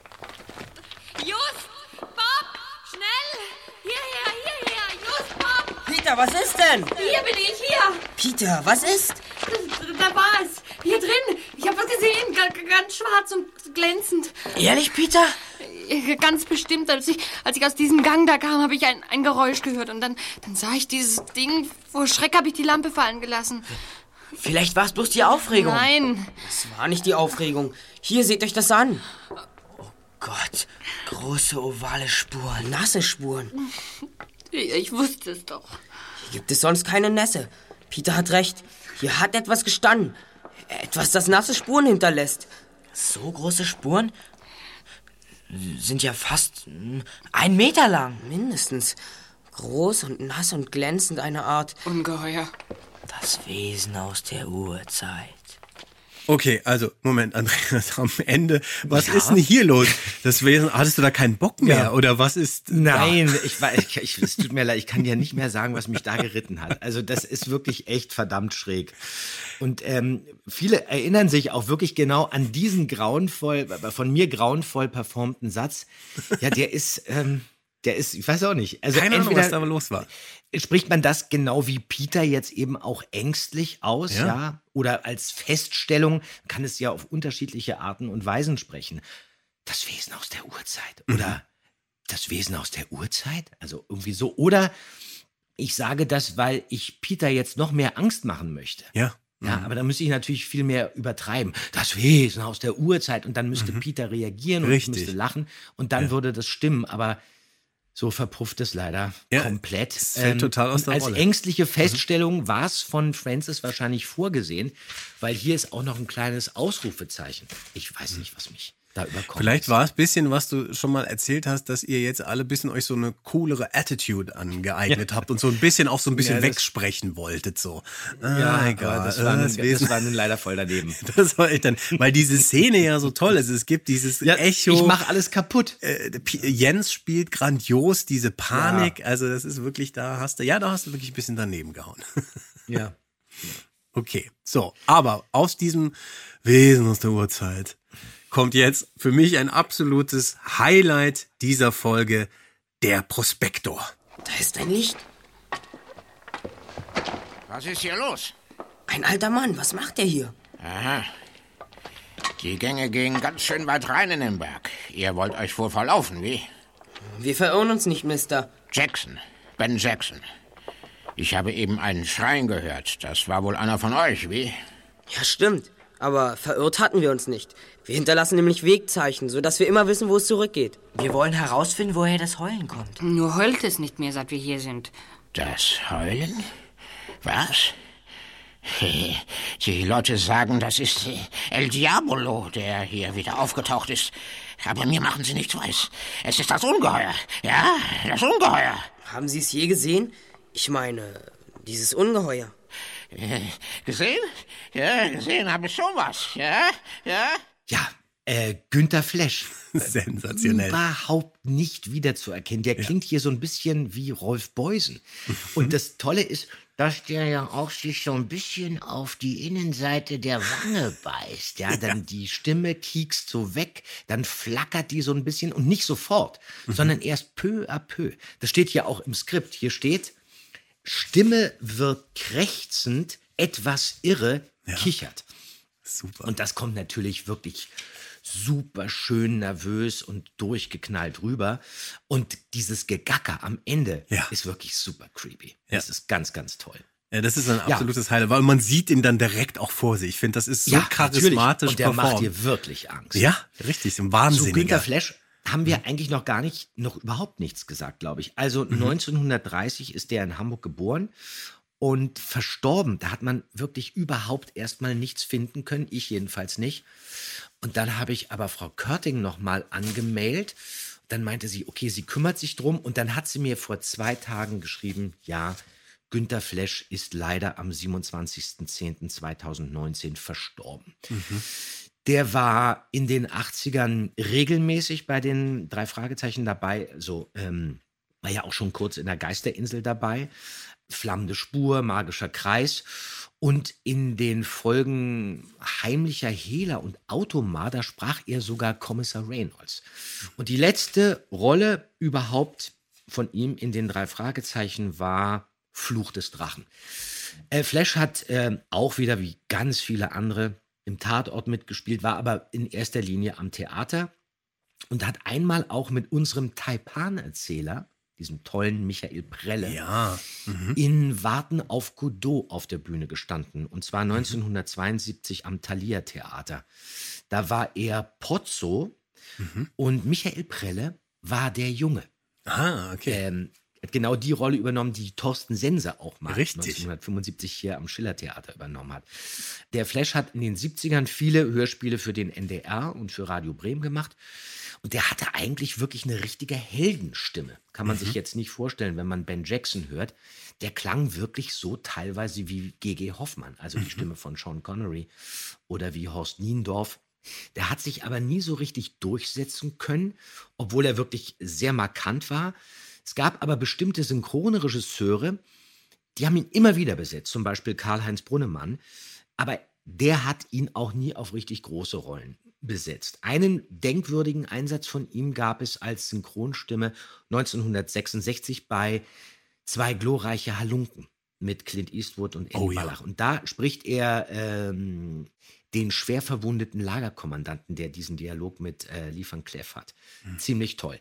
Just! Bob! Schnell! Hierher, hierher! Just, Bob! Peter, was ist denn? Hier bin ich, hier! Peter, was ist? Da war es! Hier drin! Ich habe was gesehen! G ganz schwarz und glänzend. Ehrlich, Peter? Ganz bestimmt. Als ich, als ich aus diesem Gang da kam, habe ich ein, ein Geräusch gehört. Und dann, dann sah ich dieses Ding. Vor Schreck habe ich die Lampe fallen gelassen. Vielleicht war es bloß die Aufregung. Nein. Es war nicht die Aufregung. Hier, seht euch das an. Oh Gott, große ovale Spuren, nasse Spuren. Ich wusste es doch. Hier gibt es sonst keine Nässe. Peter hat recht. Hier hat etwas gestanden. Etwas, das nasse Spuren hinterlässt. So große Spuren? Sind ja fast ein Meter lang. Mindestens. Groß und nass und glänzend eine Art. Ungeheuer. Das Wesen aus der Urzeit. Okay, also, Moment, Andreas, am Ende, was Ja? ist denn hier los? Das Wesen, hattest du da keinen Bock mehr? Ja. Oder was ist? Nein, da? ich, weiß, ich, ich, es tut mir leid, ich kann dir nicht mehr sagen, was mich da geritten hat. Also das ist wirklich echt verdammt schräg. Und ähm, viele erinnern sich auch wirklich genau an diesen grauenvoll, von mir grauenvoll performten Satz. Ja, der ist, ähm, der ist, ich weiß auch nicht. Also Keine Ahnung, entweder was da aber los war. spricht man das genau wie Peter jetzt eben auch ängstlich aus, Ja. ja? Oder als Feststellung kann es ja auf unterschiedliche Arten und Weisen sprechen. Das Wesen aus der Urzeit oder Mhm. das Wesen aus der Urzeit, also irgendwie so. Oder ich sage das, weil ich Peter jetzt noch mehr Angst machen möchte. Ja. Ja, aber da müsste ich natürlich viel mehr übertreiben. Das Wesen aus der Urzeit. Und dann müsste Peter reagieren und ich Richtig. müsste lachen. Und dann Ja. würde das stimmen. Aber so verpufft es leider Ja, komplett. es fällt total aus und der als Rolle. ängstliche Feststellung war es von Francis wahrscheinlich vorgesehen, weil hier ist auch noch ein kleines Ausrufezeichen. Ich weiß nicht, was mich da überkommt. Vielleicht war es ein bisschen, was du schon mal erzählt hast, dass ihr jetzt alle ein bisschen euch so eine coolere Attitude angeeignet habt und so ein bisschen auch so ein bisschen Ja, das- wegsprechen wolltet. So. Ah, Ja, egal. aber das war, nun, das Wesen- das war nun leider voll daneben. Das war echt dann, weil diese Szene ja so toll ist. Es gibt dieses Ja, Echo. ich mach alles kaputt. Äh, P- Jens spielt grandios diese Panik. Also das ist wirklich, da hast du, ja, da hast du wirklich ein bisschen daneben gehauen. Ja. Okay, so, aber aus diesem Wesen aus der Urzeit kommt jetzt für mich ein absolutes Highlight dieser Folge, der Prospektor. Da ist ein Licht. Was ist hier los? Ein alter Mann, was macht er hier? Aha. Die Gänge gehen ganz schön weit rein in den Berg. Ihr wollt euch wohl verlaufen, wie? Wir verirren uns nicht, Mister. Jackson. Ben Jackson. Ich habe eben einen Schreien gehört. Das war wohl einer von euch, wie? Ja, stimmt. Aber verirrt hatten wir uns nicht. Wir hinterlassen nämlich Wegzeichen, sodass wir immer wissen, wo es zurückgeht. Wir wollen herausfinden, woher das Heulen kommt. Nur heult es nicht mehr, seit wir hier sind. Das Heulen? Was? Die Leute sagen, das ist El Diabolo, der hier wieder aufgetaucht ist. Aber mir machen sie nichts weiß. Es ist das Ungeheuer. Ja, das Ungeheuer. Haben Sie es je gesehen? Ich meine, dieses Ungeheuer. Äh, gesehen? Ja, gesehen habe ich schon was. Ja, ja. Ja, Äh, Günter Flesch. Sensationell. Überhaupt nicht wiederzuerkennen. Der klingt hier so ein bisschen wie Rolf Beusen. Und das Tolle ist, dass der ja auch sich so ein bisschen auf die Innenseite der Wange beißt. Ja, dann ja. die Stimme kiekst so weg, dann flackert die so ein bisschen und nicht sofort, mhm. sondern erst peu à peu. Das steht hier auch im Skript. Hier steht, Stimme wird krächzend, etwas irre, ja. kichert. Super. Und das kommt natürlich wirklich super schön nervös und durchgeknallt rüber. Und dieses Gegacker am Ende ja. ist wirklich super creepy. Ja. Das ist ganz, ganz toll. Ja, das ist ein absolutes ja. Highlight, weil man sieht ihn dann direkt auch vor sich. Ich finde, das ist so ja, charismatisch und der performt. macht dir wirklich Angst. Ja, richtig, so ein Wahnsinniger. Zu Günter Flesch haben wir eigentlich noch gar nicht, noch überhaupt nichts gesagt, glaube ich. Also mhm. neunzehnhundertdreißig ist der in Hamburg geboren. Und verstorben, da hat man wirklich überhaupt erstmal nichts finden können, ich jedenfalls nicht. Und dann habe ich aber Frau Körting nochmal angemeldet. Dann meinte sie, okay, sie kümmert sich drum. Und dann hat sie mir vor zwei Tagen geschrieben, ja, Günter Flesch ist leider am siebenundzwanzigsten zehnten zweitausendneunzehn verstorben. Mhm. Der war in den achtzigern regelmäßig bei den drei Fragezeichen dabei, so ähm, war ja auch schon kurz in der Geisterinsel dabei. Flammende Spur, magischer Kreis und in den Folgen Heimlicher Hehler und Automat, da sprach er sogar Kommissar Reynolds. Und die letzte Rolle überhaupt von ihm in den drei Fragezeichen war Fluch des Drachen. Äh, Flesch hat äh, auch wieder wie ganz viele andere im Tatort mitgespielt, war aber in erster Linie am Theater und hat einmal auch mit unserem Taipan-Erzähler, diesem tollen Michael Prelle, ja. mhm. in Warten auf Godot auf der Bühne gestanden. Und zwar neunzehnhundertzweiundsiebzig am Thalia Theater. Da war er Pozzo mhm. und Michael Prelle war der Junge. Ah, okay. Ähm, hat genau die Rolle übernommen, die Thorsten Sense auch mal Richtig. neunzehnhundertfünfundsiebzig hier am Schiller-Theater übernommen hat. Der Flesch hat in den siebzigern viele Hörspiele für den N D R und für Radio Bremen gemacht. Und der hatte eigentlich wirklich eine richtige Heldenstimme. Kann man mhm. sich jetzt nicht vorstellen, wenn man Ben Jackson hört. Der klang wirklich so teilweise wie G G Hoffmann, also die mhm. Stimme von Sean Connery oder wie Horst Niendorf. Der hat sich aber nie so richtig durchsetzen können, obwohl er wirklich sehr markant war. Es gab aber bestimmte Synchronregisseure, die haben ihn immer wieder besetzt, zum Beispiel Karl-Heinz Brunnemann. Aber der hat ihn auch nie auf richtig große Rollen besetzt. Einen denkwürdigen Einsatz von ihm gab es als Synchronstimme neunzehnhundertsechsundsechzig bei Zwei glorreiche Halunken mit Clint Eastwood und Eddie oh, ja. Ballach. Und da spricht er ähm, den schwer verwundeten Lagerkommandanten, der diesen Dialog mit äh, Lee Van Cleef hat. Mhm. Ziemlich toll.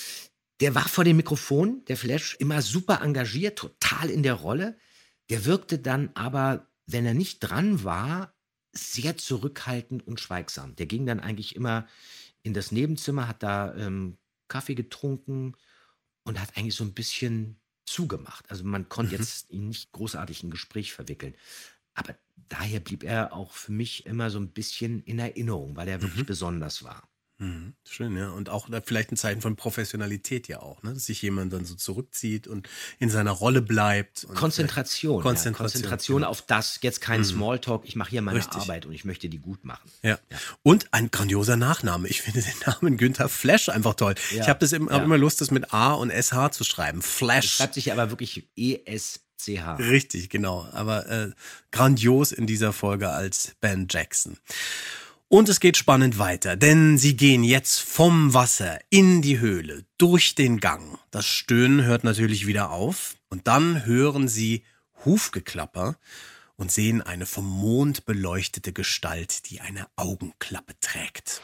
Der war vor dem Mikrofon, der Flesch, immer super engagiert, total in der Rolle. Der wirkte dann aber, wenn er nicht dran war, sehr zurückhaltend und schweigsam. Der ging dann eigentlich immer in das Nebenzimmer, hat da ähm, Kaffee getrunken und hat eigentlich so ein bisschen zugemacht. Also man konnte mhm. jetzt ihn nicht großartig in ein Gespräch verwickeln. Aber daher blieb er auch für mich immer so ein bisschen in Erinnerung, weil er wirklich mhm. besonders war. Mhm. Schön, ja. Und auch vielleicht ein Zeichen von Professionalität ja auch, ne? Dass sich jemand dann so zurückzieht und in seiner Rolle bleibt. Und Konzentration. Konzentration. Ja, Konzentration genau. auf das, jetzt kein mhm. Smalltalk, ich mache hier meine Richtig. Arbeit und ich möchte die gut machen. Ja. ja. Und ein grandioser Nachname. Ich finde den Namen Günter Flesch einfach toll. Ja. Ich habe das im, ja. hab immer Lust, das mit A und S H zu schreiben. Flesch. Das schreibt sich aber wirklich E S C H. Richtig, genau. Aber äh, grandios in dieser Folge als Ben Jackson. Und es geht spannend weiter, denn sie gehen jetzt vom Wasser in die Höhle, durch den Gang. Das Stöhnen hört natürlich wieder auf und dann hören sie Hufgeklapper und sehen eine vom Mond beleuchtete Gestalt, die eine Augenklappe trägt.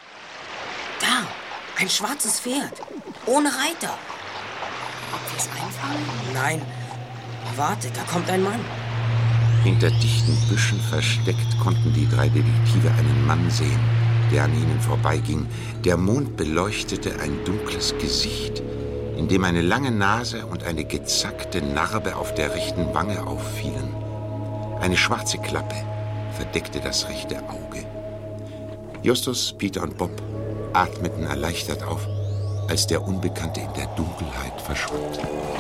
Da, ein schwarzes Pferd, ohne Reiter. Ob wir es einfangen? Nein, warte, da kommt ein Mann. Hinter dichten Büschen versteckt konnten die drei Detektive einen Mann sehen, der an ihnen vorbeiging. Der Mond beleuchtete ein dunkles Gesicht, in dem eine lange Nase und eine gezackte Narbe auf der rechten Wange auffielen. Eine schwarze Klappe verdeckte das rechte Auge. Justus, Peter und Bob atmeten erleichtert auf, als der Unbekannte in der Dunkelheit verschwand.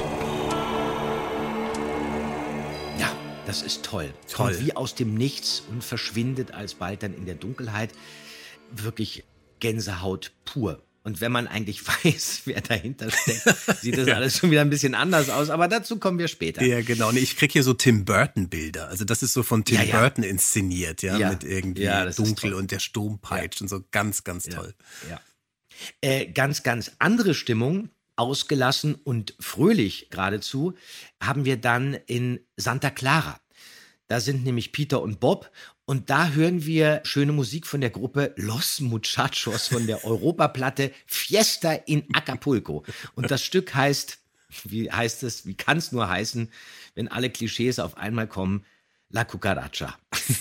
Das ist toll. Toll. Kommt wie aus dem Nichts und verschwindet alsbald dann in der Dunkelheit. Wirklich Gänsehaut pur. Und wenn man eigentlich weiß, wer dahinter steckt, sieht das alles schon wieder ein bisschen anders aus. Aber dazu kommen wir später. Ja, genau. Nee, ich kriege hier so Tim Burton-Bilder. Also das ist so von Tim Ja, ja. Burton inszeniert, ja, Ja. mit irgendwie Ja, das ist Dunkel toll. und der Sturm peitscht und so. Ganz, ganz toll. Ja. Äh, ganz, ganz andere Stimmung, ausgelassen und fröhlich geradezu, haben wir dann in Santa Clara. Da sind nämlich Peter und Bob und da hören wir schöne Musik von der Gruppe Los Muchachos von der Europaplatte Fiesta in Acapulco. Und das Stück heißt, wie heißt es, wie kann es nur heißen, wenn alle Klischees auf einmal kommen, La Cucaracha.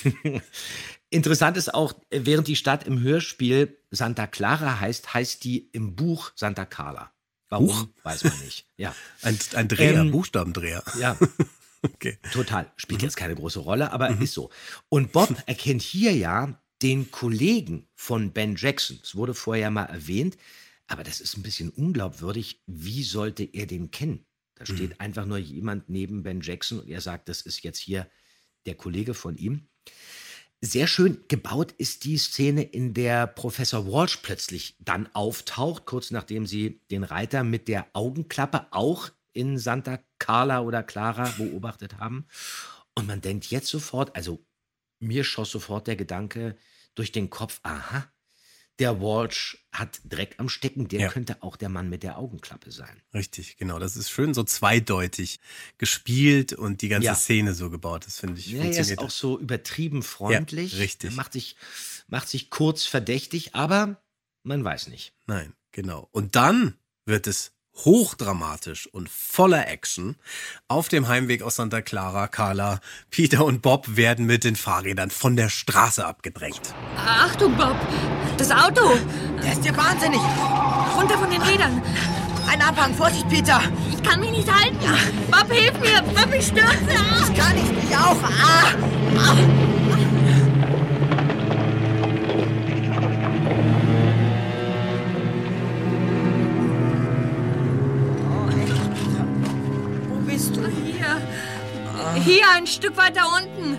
Interessant ist auch, während die Stadt im Hörspiel Santa Clara heißt, heißt die im Buch Santa Carla. Warum, Huch. weiß man nicht. Ja. Ein, ein Dreher, Ähm, Buchstabendreher. Ja. Okay. Total. Spielt jetzt keine große Rolle, aber ist so. Und Bob erkennt hier ja den Kollegen von Ben Jackson. Es wurde vorher mal erwähnt, aber das ist ein bisschen unglaubwürdig. Wie sollte er den kennen? Da steht einfach nur jemand neben Ben Jackson und er sagt, das ist jetzt hier der Kollege von ihm. Sehr schön gebaut ist die Szene, in der Professor Walsh plötzlich dann auftaucht, kurz nachdem sie den Reiter mit der Augenklappe auch in Santa Carla oder Clara beobachtet haben. Und man denkt jetzt sofort, also mir schoss sofort der Gedanke durch den Kopf, aha, der Walsh hat Dreck am Stecken, der Ja. könnte auch der Mann mit der Augenklappe sein. Richtig, genau. Das ist schön so zweideutig gespielt und die ganze Ja. Szene so gebaut. Das finde ich Ja, er ist funktioniert. auch so übertrieben freundlich. Ja, richtig. Er macht sich, macht sich kurz verdächtig, aber man weiß nicht. Nein, genau. Und dann wird es hochdramatisch und voller Action. Auf dem Heimweg aus Santa Clara, Carla, Peter und Bob werden mit den Fahrrädern von der Straße abgedrängt. Achtung, Bob! Das Auto! Der ist ja wahnsinnig. Runter von den Rädern! Ein Abhang, Vorsicht, Peter. Ich kann mich nicht halten! Bob, hilf mir! Bob, ich stürze! Das kann ich nicht auch. Ah! Ah! Wo bist du? Hier. Hier, ein Stück weiter unten.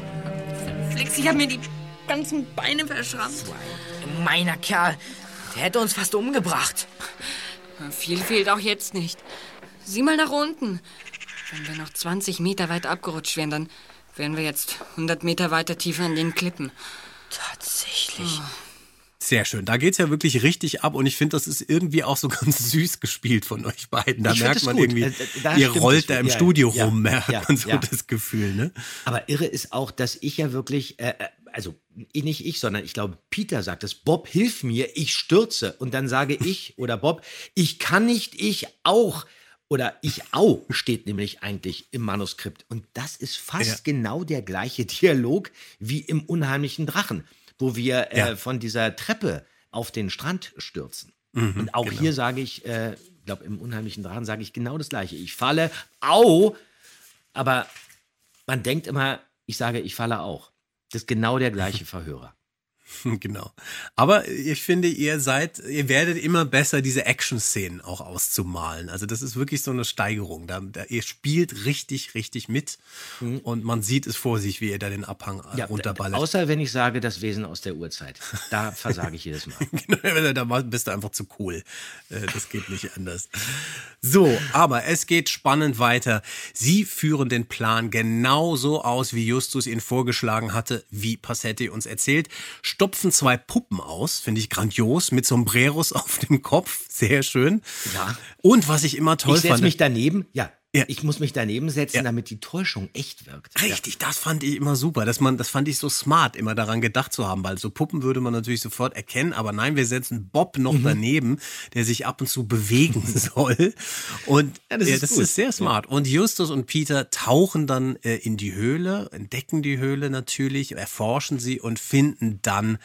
Flex, ich habe mir die ganzen Beine verschrammt. Meiner Kerl, der hätte uns fast umgebracht. Viel fehlt auch jetzt nicht. Sieh mal nach unten. Wenn wir noch zwanzig Meter weit abgerutscht wären, dann wären wir jetzt hundert Meter weiter tiefer in den Klippen. Tatsächlich. Sehr schön. Da geht's ja wirklich richtig ab und ich finde, das ist irgendwie auch so ganz süß gespielt von euch beiden. Da Ich find merkt das man gut. irgendwie, Äh, da ihr stimmt rollt es. da im Ja, Studio ja, rum, merkt ja, man so ja. das Gefühl, ne? Aber irre ist auch, dass ich ja wirklich, äh, also nicht ich, sondern ich glaube, Peter sagt es, Bob, hilf mir, ich stürze. Und dann sage ich oder Bob, ich kann nicht, ich auch. Oder ich au steht nämlich eigentlich im Manuskript. Und das ist fast Ja. genau der gleiche Dialog wie im Unheimlichen Drachen, wo wir äh, Ja. von dieser Treppe auf den Strand stürzen. Mhm, Und auch genau. hier sage ich, äh, ich glaube, im Unheimlichen Drachen sage ich genau das Gleiche. Ich falle, au, aber man denkt immer, ich sage, ich falle auch. Das ist genau der gleiche Verhörer. Genau. Aber ich finde, ihr seid, ihr werdet immer besser, diese Action-Szenen auch auszumalen. Also das ist wirklich so eine Steigerung. Da, da, ihr spielt richtig, richtig mit und man sieht es vor sich, wie ihr da den Abhang äh, Ja, runterballert. außer wenn ich sage, das Wesen aus der Urzeit. Da versage ich jedes Mal. Genau, da bist du einfach zu cool. Äh, Das geht nicht anders. So, aber es geht spannend weiter. Sie führen den Plan genauso aus, wie Justus ihn vorgeschlagen hatte, wie Passetti uns erzählt. Stopfen zwei Puppen aus, finde ich grandios, mit Sombreros auf dem Kopf. Sehr schön. Ja. Und was ich immer toll Ich setze fand. mich daneben, ja, Ja. ich muss mich daneben setzen, Ja. damit die Täuschung echt wirkt. Richtig, das fand ich immer super. Dass man, das fand ich so smart, immer daran gedacht zu haben, weil so Puppen würde man natürlich sofort erkennen, aber nein, wir setzen Bob noch Mhm. daneben, der sich ab und zu bewegen soll. Und Ja, das äh, ist das gut. ist sehr smart. Und Justus und Peter tauchen dann äh, in die Höhle, entdecken die Höhle natürlich, erforschen sie und finden dann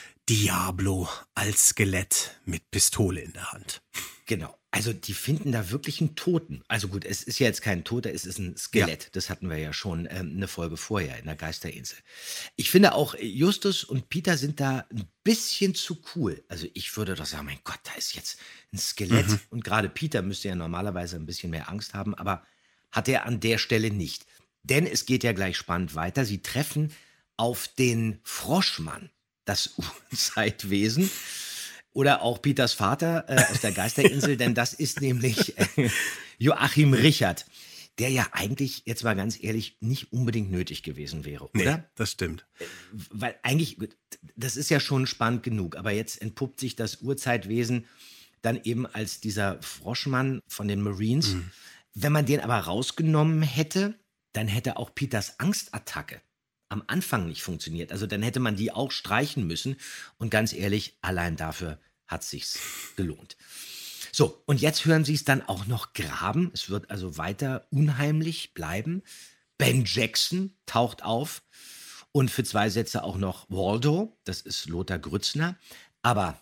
Diablo als Skelett mit Pistole in der Hand. Genau. Also die finden da wirklich einen Toten. Also gut, es ist ja jetzt kein Toter, es ist ein Skelett. Ja. Das hatten wir ja schon ähm, eine Folge vorher in der Geisterinsel. Ich finde auch, Justus und Peter sind da ein bisschen zu cool. Also ich würde doch sagen, mein Gott, da ist jetzt ein Skelett. Mhm. Und gerade Peter müsste ja normalerweise ein bisschen mehr Angst haben, aber hat er an der Stelle nicht. Denn es geht ja gleich spannend weiter. Sie treffen auf den Froschmann, das Urzeitwesen. Oder auch Peters Vater äh, aus der Geisterinsel, denn das ist nämlich äh, Joachim Richard, der ja eigentlich, jetzt mal ganz ehrlich, nicht unbedingt nötig gewesen wäre, oder? Nee, das stimmt. Weil eigentlich, das ist ja schon spannend genug, aber jetzt entpuppt sich das Urzeitwesen dann eben als dieser Froschmann von den Marines. Mhm. Wenn man den aber rausgenommen hätte, dann hätte auch Peters Angstattacke am Anfang nicht funktioniert. Also dann hätte man die auch streichen müssen. Und ganz ehrlich, allein dafür hat es sich gelohnt. So, und jetzt hören Sie es dann auch noch graben. Es wird also weiter unheimlich bleiben. Ben Jackson taucht auf und für zwei Sätze auch noch Waldo, das ist Lothar Grützner. Aber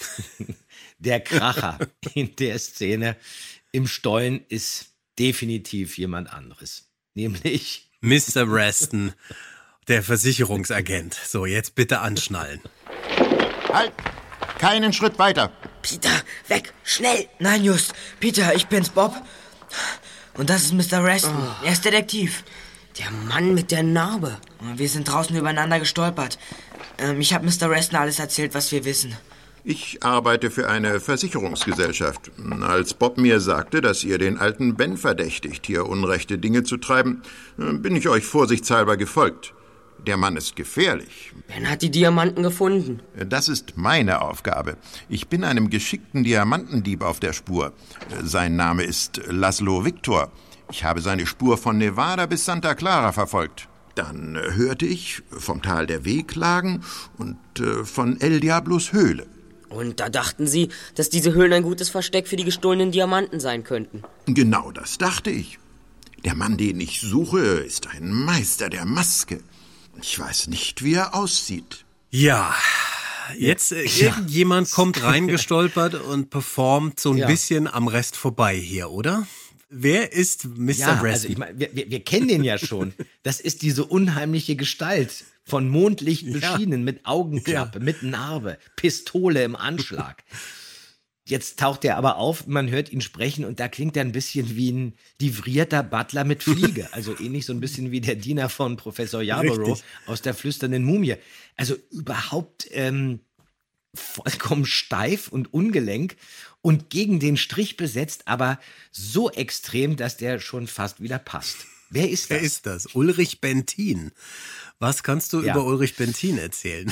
der Kracher in der Szene im Stollen ist definitiv jemand anderes, nämlich Mister Reston, der Versicherungsagent. So, jetzt bitte anschnallen. Halt! Keinen Schritt weiter. Peter, weg, schnell. Nein, Just. Peter, ich bin's, Bob. Und das ist Mister Reston. Oh. Er ist Detektiv. Der Mann mit der Narbe. Wir sind draußen übereinander gestolpert. Ähm, ich habe Mister Reston alles erzählt, was wir wissen. Ich arbeite für eine Versicherungsgesellschaft. Als Bob mir sagte, dass ihr den alten Ben verdächtigt, hier unrechte Dinge zu treiben, bin ich euch vorsichtshalber gefolgt. Der Mann ist gefährlich. Ben hat die Diamanten gefunden. Das ist meine Aufgabe. Ich bin einem geschickten Diamantendieb auf der Spur. Sein Name ist Laszlo Victor. Ich habe seine Spur von Nevada bis Santa Clara verfolgt. Dann hörte ich vom Tal der Wehklagen und äh, von El Diablos Höhle. Und da dachten Sie, dass diese Höhlen ein gutes Versteck für die gestohlenen Diamanten sein könnten? Genau das dachte ich. Der Mann, den ich suche, ist ein Meister der Maske. Ich weiß nicht, wie er aussieht. Ja, jetzt äh, ja. Irgendjemand kommt reingestolpert und performt so ein ja. bisschen am Rest vorbei hier, oder? Wer ist Mister Ja, Reston? also ich mein, wir, wir, wir kennen den ja schon. Das ist diese unheimliche Gestalt, von Mondlicht beschienen, ja. mit Augenklappe, ja. mit Narbe, Pistole im Anschlag. Jetzt taucht er aber auf, man hört ihn sprechen und da klingt er ein bisschen wie ein livrierter Butler mit Fliege. Also ähnlich so ein bisschen wie der Diener von Professor Yarborough Richtig. Aus der flüsternden Mumie. Also überhaupt ähm, vollkommen steif und ungelenk und gegen den Strich besetzt, aber so extrem, dass der schon fast wieder passt. Wer ist das? Wer ist das? Ulrich Bentin. Was kannst du ja. über Ulrich Bentin erzählen?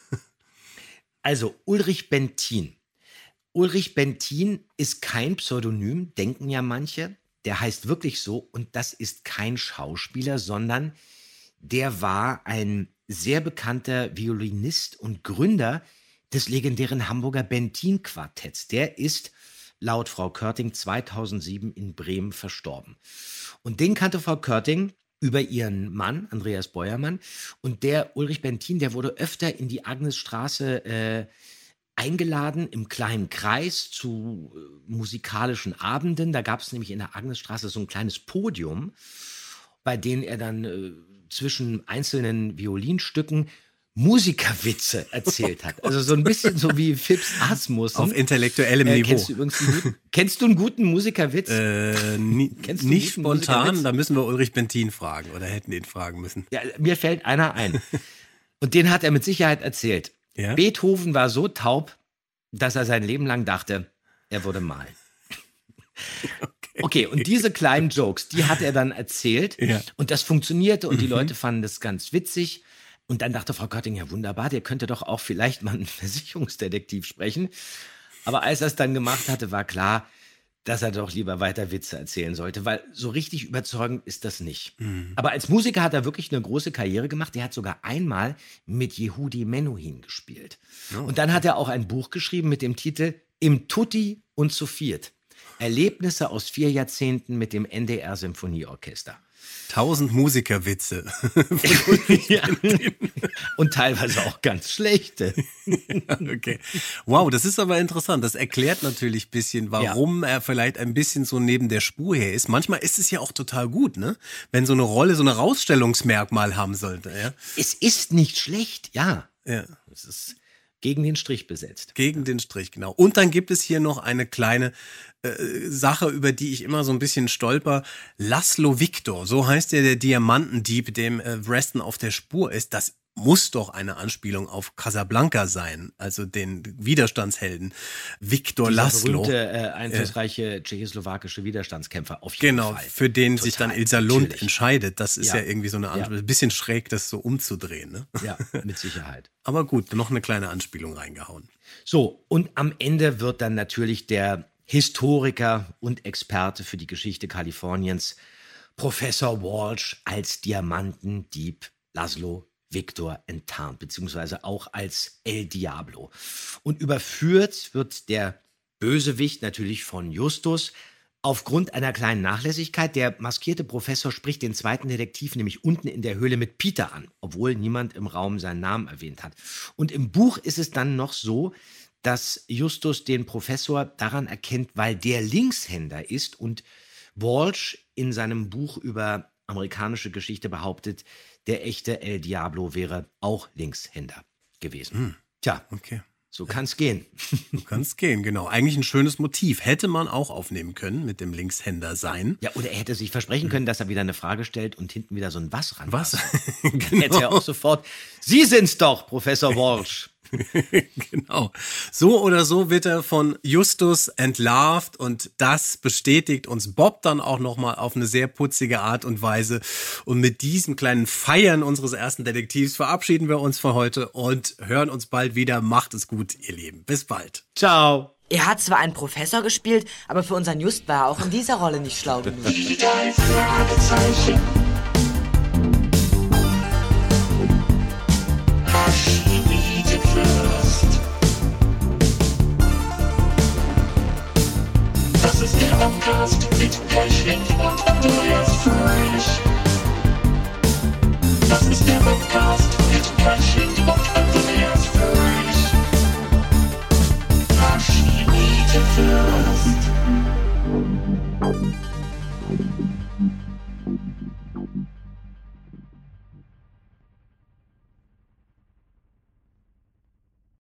Also Ulrich Bentin. Ulrich Bentin ist kein Pseudonym, denken ja manche. Der heißt wirklich so und das ist kein Schauspieler, sondern der war ein sehr bekannter Violinist und Gründer des legendären Hamburger Bentin-Quartetts. Der ist laut Frau Körting zweitausendsieben in Bremen verstorben. Und den kannte Frau Körting über ihren Mann, Andreas Beuermann. Und der Ulrich Bentin, der wurde öfter in die Agnesstraße äh, eingeladen im kleinen Kreis zu äh, musikalischen Abenden. Da gab es nämlich in der Agnesstraße so ein kleines Podium, bei dem er dann äh, zwischen einzelnen Violinstücken Musikerwitze erzählt hat. Also so ein bisschen so wie Fips Asmussen. Auf intellektuellem äh, Niveau. Kennst du, übrigens einen guten, kennst du einen guten Musikerwitz? Äh, nie, kennst du nicht spontan, da müssen wir Ulrich Bentin fragen oder hätten ihn fragen müssen. Ja, mir fällt einer ein. Und den hat er mit Sicherheit erzählt. Ja? Beethoven war so taub, dass er sein Leben lang dachte, er würde malen. Okay. okay, und diese kleinen Jokes, die hat er dann erzählt. Ja. Und das funktionierte und die Leute fanden das ganz witzig. Und dann dachte Frau Körting, ja wunderbar, der könnte doch auch vielleicht mal einen Versicherungsdetektiv sprechen. Aber als er es dann gemacht hatte, war klar, dass er doch lieber weiter Witze erzählen sollte, weil so richtig überzeugend ist das nicht. Mhm. Aber als Musiker hat er wirklich eine große Karriere gemacht. Er hat sogar einmal mit Yehudi Menuhin gespielt. Oh. Und dann hat er auch ein Buch geschrieben mit dem Titel Im Tutti und zu viert. Erlebnisse aus vier Jahrzehnten mit dem N D R-Symphonieorchester. Tausend Musikerwitze. Ja. Und teilweise auch ganz schlechte. Okay. Wow, das ist aber interessant. Das erklärt natürlich ein bisschen, warum ja. er vielleicht ein bisschen so neben der Spur her ist. Manchmal ist es ja auch total gut, ne? Wenn so eine Rolle so ein Herausstellungsmerkmal haben sollte. Ja? Es ist nicht schlecht, ja. Ja. Es ist gegen den Strich besetzt. Gegen den Strich, genau. Und dann gibt es hier noch eine kleine äh, Sache, über die ich immer so ein bisschen stolper. Laszlo Victor, so heißt der, der Diamantendieb, dem äh, Reston auf der Spur ist. Das muss doch eine Anspielung auf Casablanca sein, also den Widerstandshelden Viktor Dieser Laszlo. berühmte, äh, einflussreiche äh, tschechoslowagische Widerstandskämpfer, auf jeden Genau, Fall. für den Total, sich dann Ilsa Lund natürlich. entscheidet. Das ist ja, Ja. irgendwie so eine Anspielung. Ja. Ein bisschen schräg, das so umzudrehen. Ne? Ja, mit Sicherheit. Aber gut, noch eine kleine Anspielung reingehauen. So, und am Ende wird dann natürlich der Historiker und Experte für die Geschichte Kaliforniens, Professor Walsh, als Diamantendieb Laszlo Viktor enttarnt, beziehungsweise auch als El Diablo. Und überführt wird der Bösewicht natürlich von Justus. Aufgrund einer kleinen Nachlässigkeit, der maskierte Professor spricht den zweiten Detektiv nämlich unten in der Höhle mit Peter an, obwohl niemand im Raum seinen Namen erwähnt hat. Und im Buch ist es dann noch so, dass Justus den Professor daran erkennt, weil der Linkshänder ist und Walsh in seinem Buch über amerikanische Geschichte behauptet, der echte El Diablo wäre auch Linkshänder gewesen. Hm. Tja, okay. So kann's gehen. So kann's gehen, genau. Eigentlich ein schönes Motiv. Hätte man auch aufnehmen können mit dem Linkshänder sein. Ja, oder er hätte sich versprechen können, dass er wieder eine Frage stellt und hinten wieder so ein Was ran. Was? Dann hätte er auch sofort, Sie sind's doch, Professor Walsh. Genau. So oder so wird er von Justus entlarvt und das bestätigt uns Bob dann auch nochmal auf eine sehr putzige Art und Weise. Und mit diesem kleinen Feiern unseres ersten Detektivs verabschieden wir uns für heute und hören uns bald wieder. Macht es gut, ihr Lieben. Bis bald. Ciao. Er hat zwar einen Professor gespielt, aber für unseren Just war er auch in dieser Rolle nicht schlau genug. Das ist der Podcast mit Pechling und Andreas.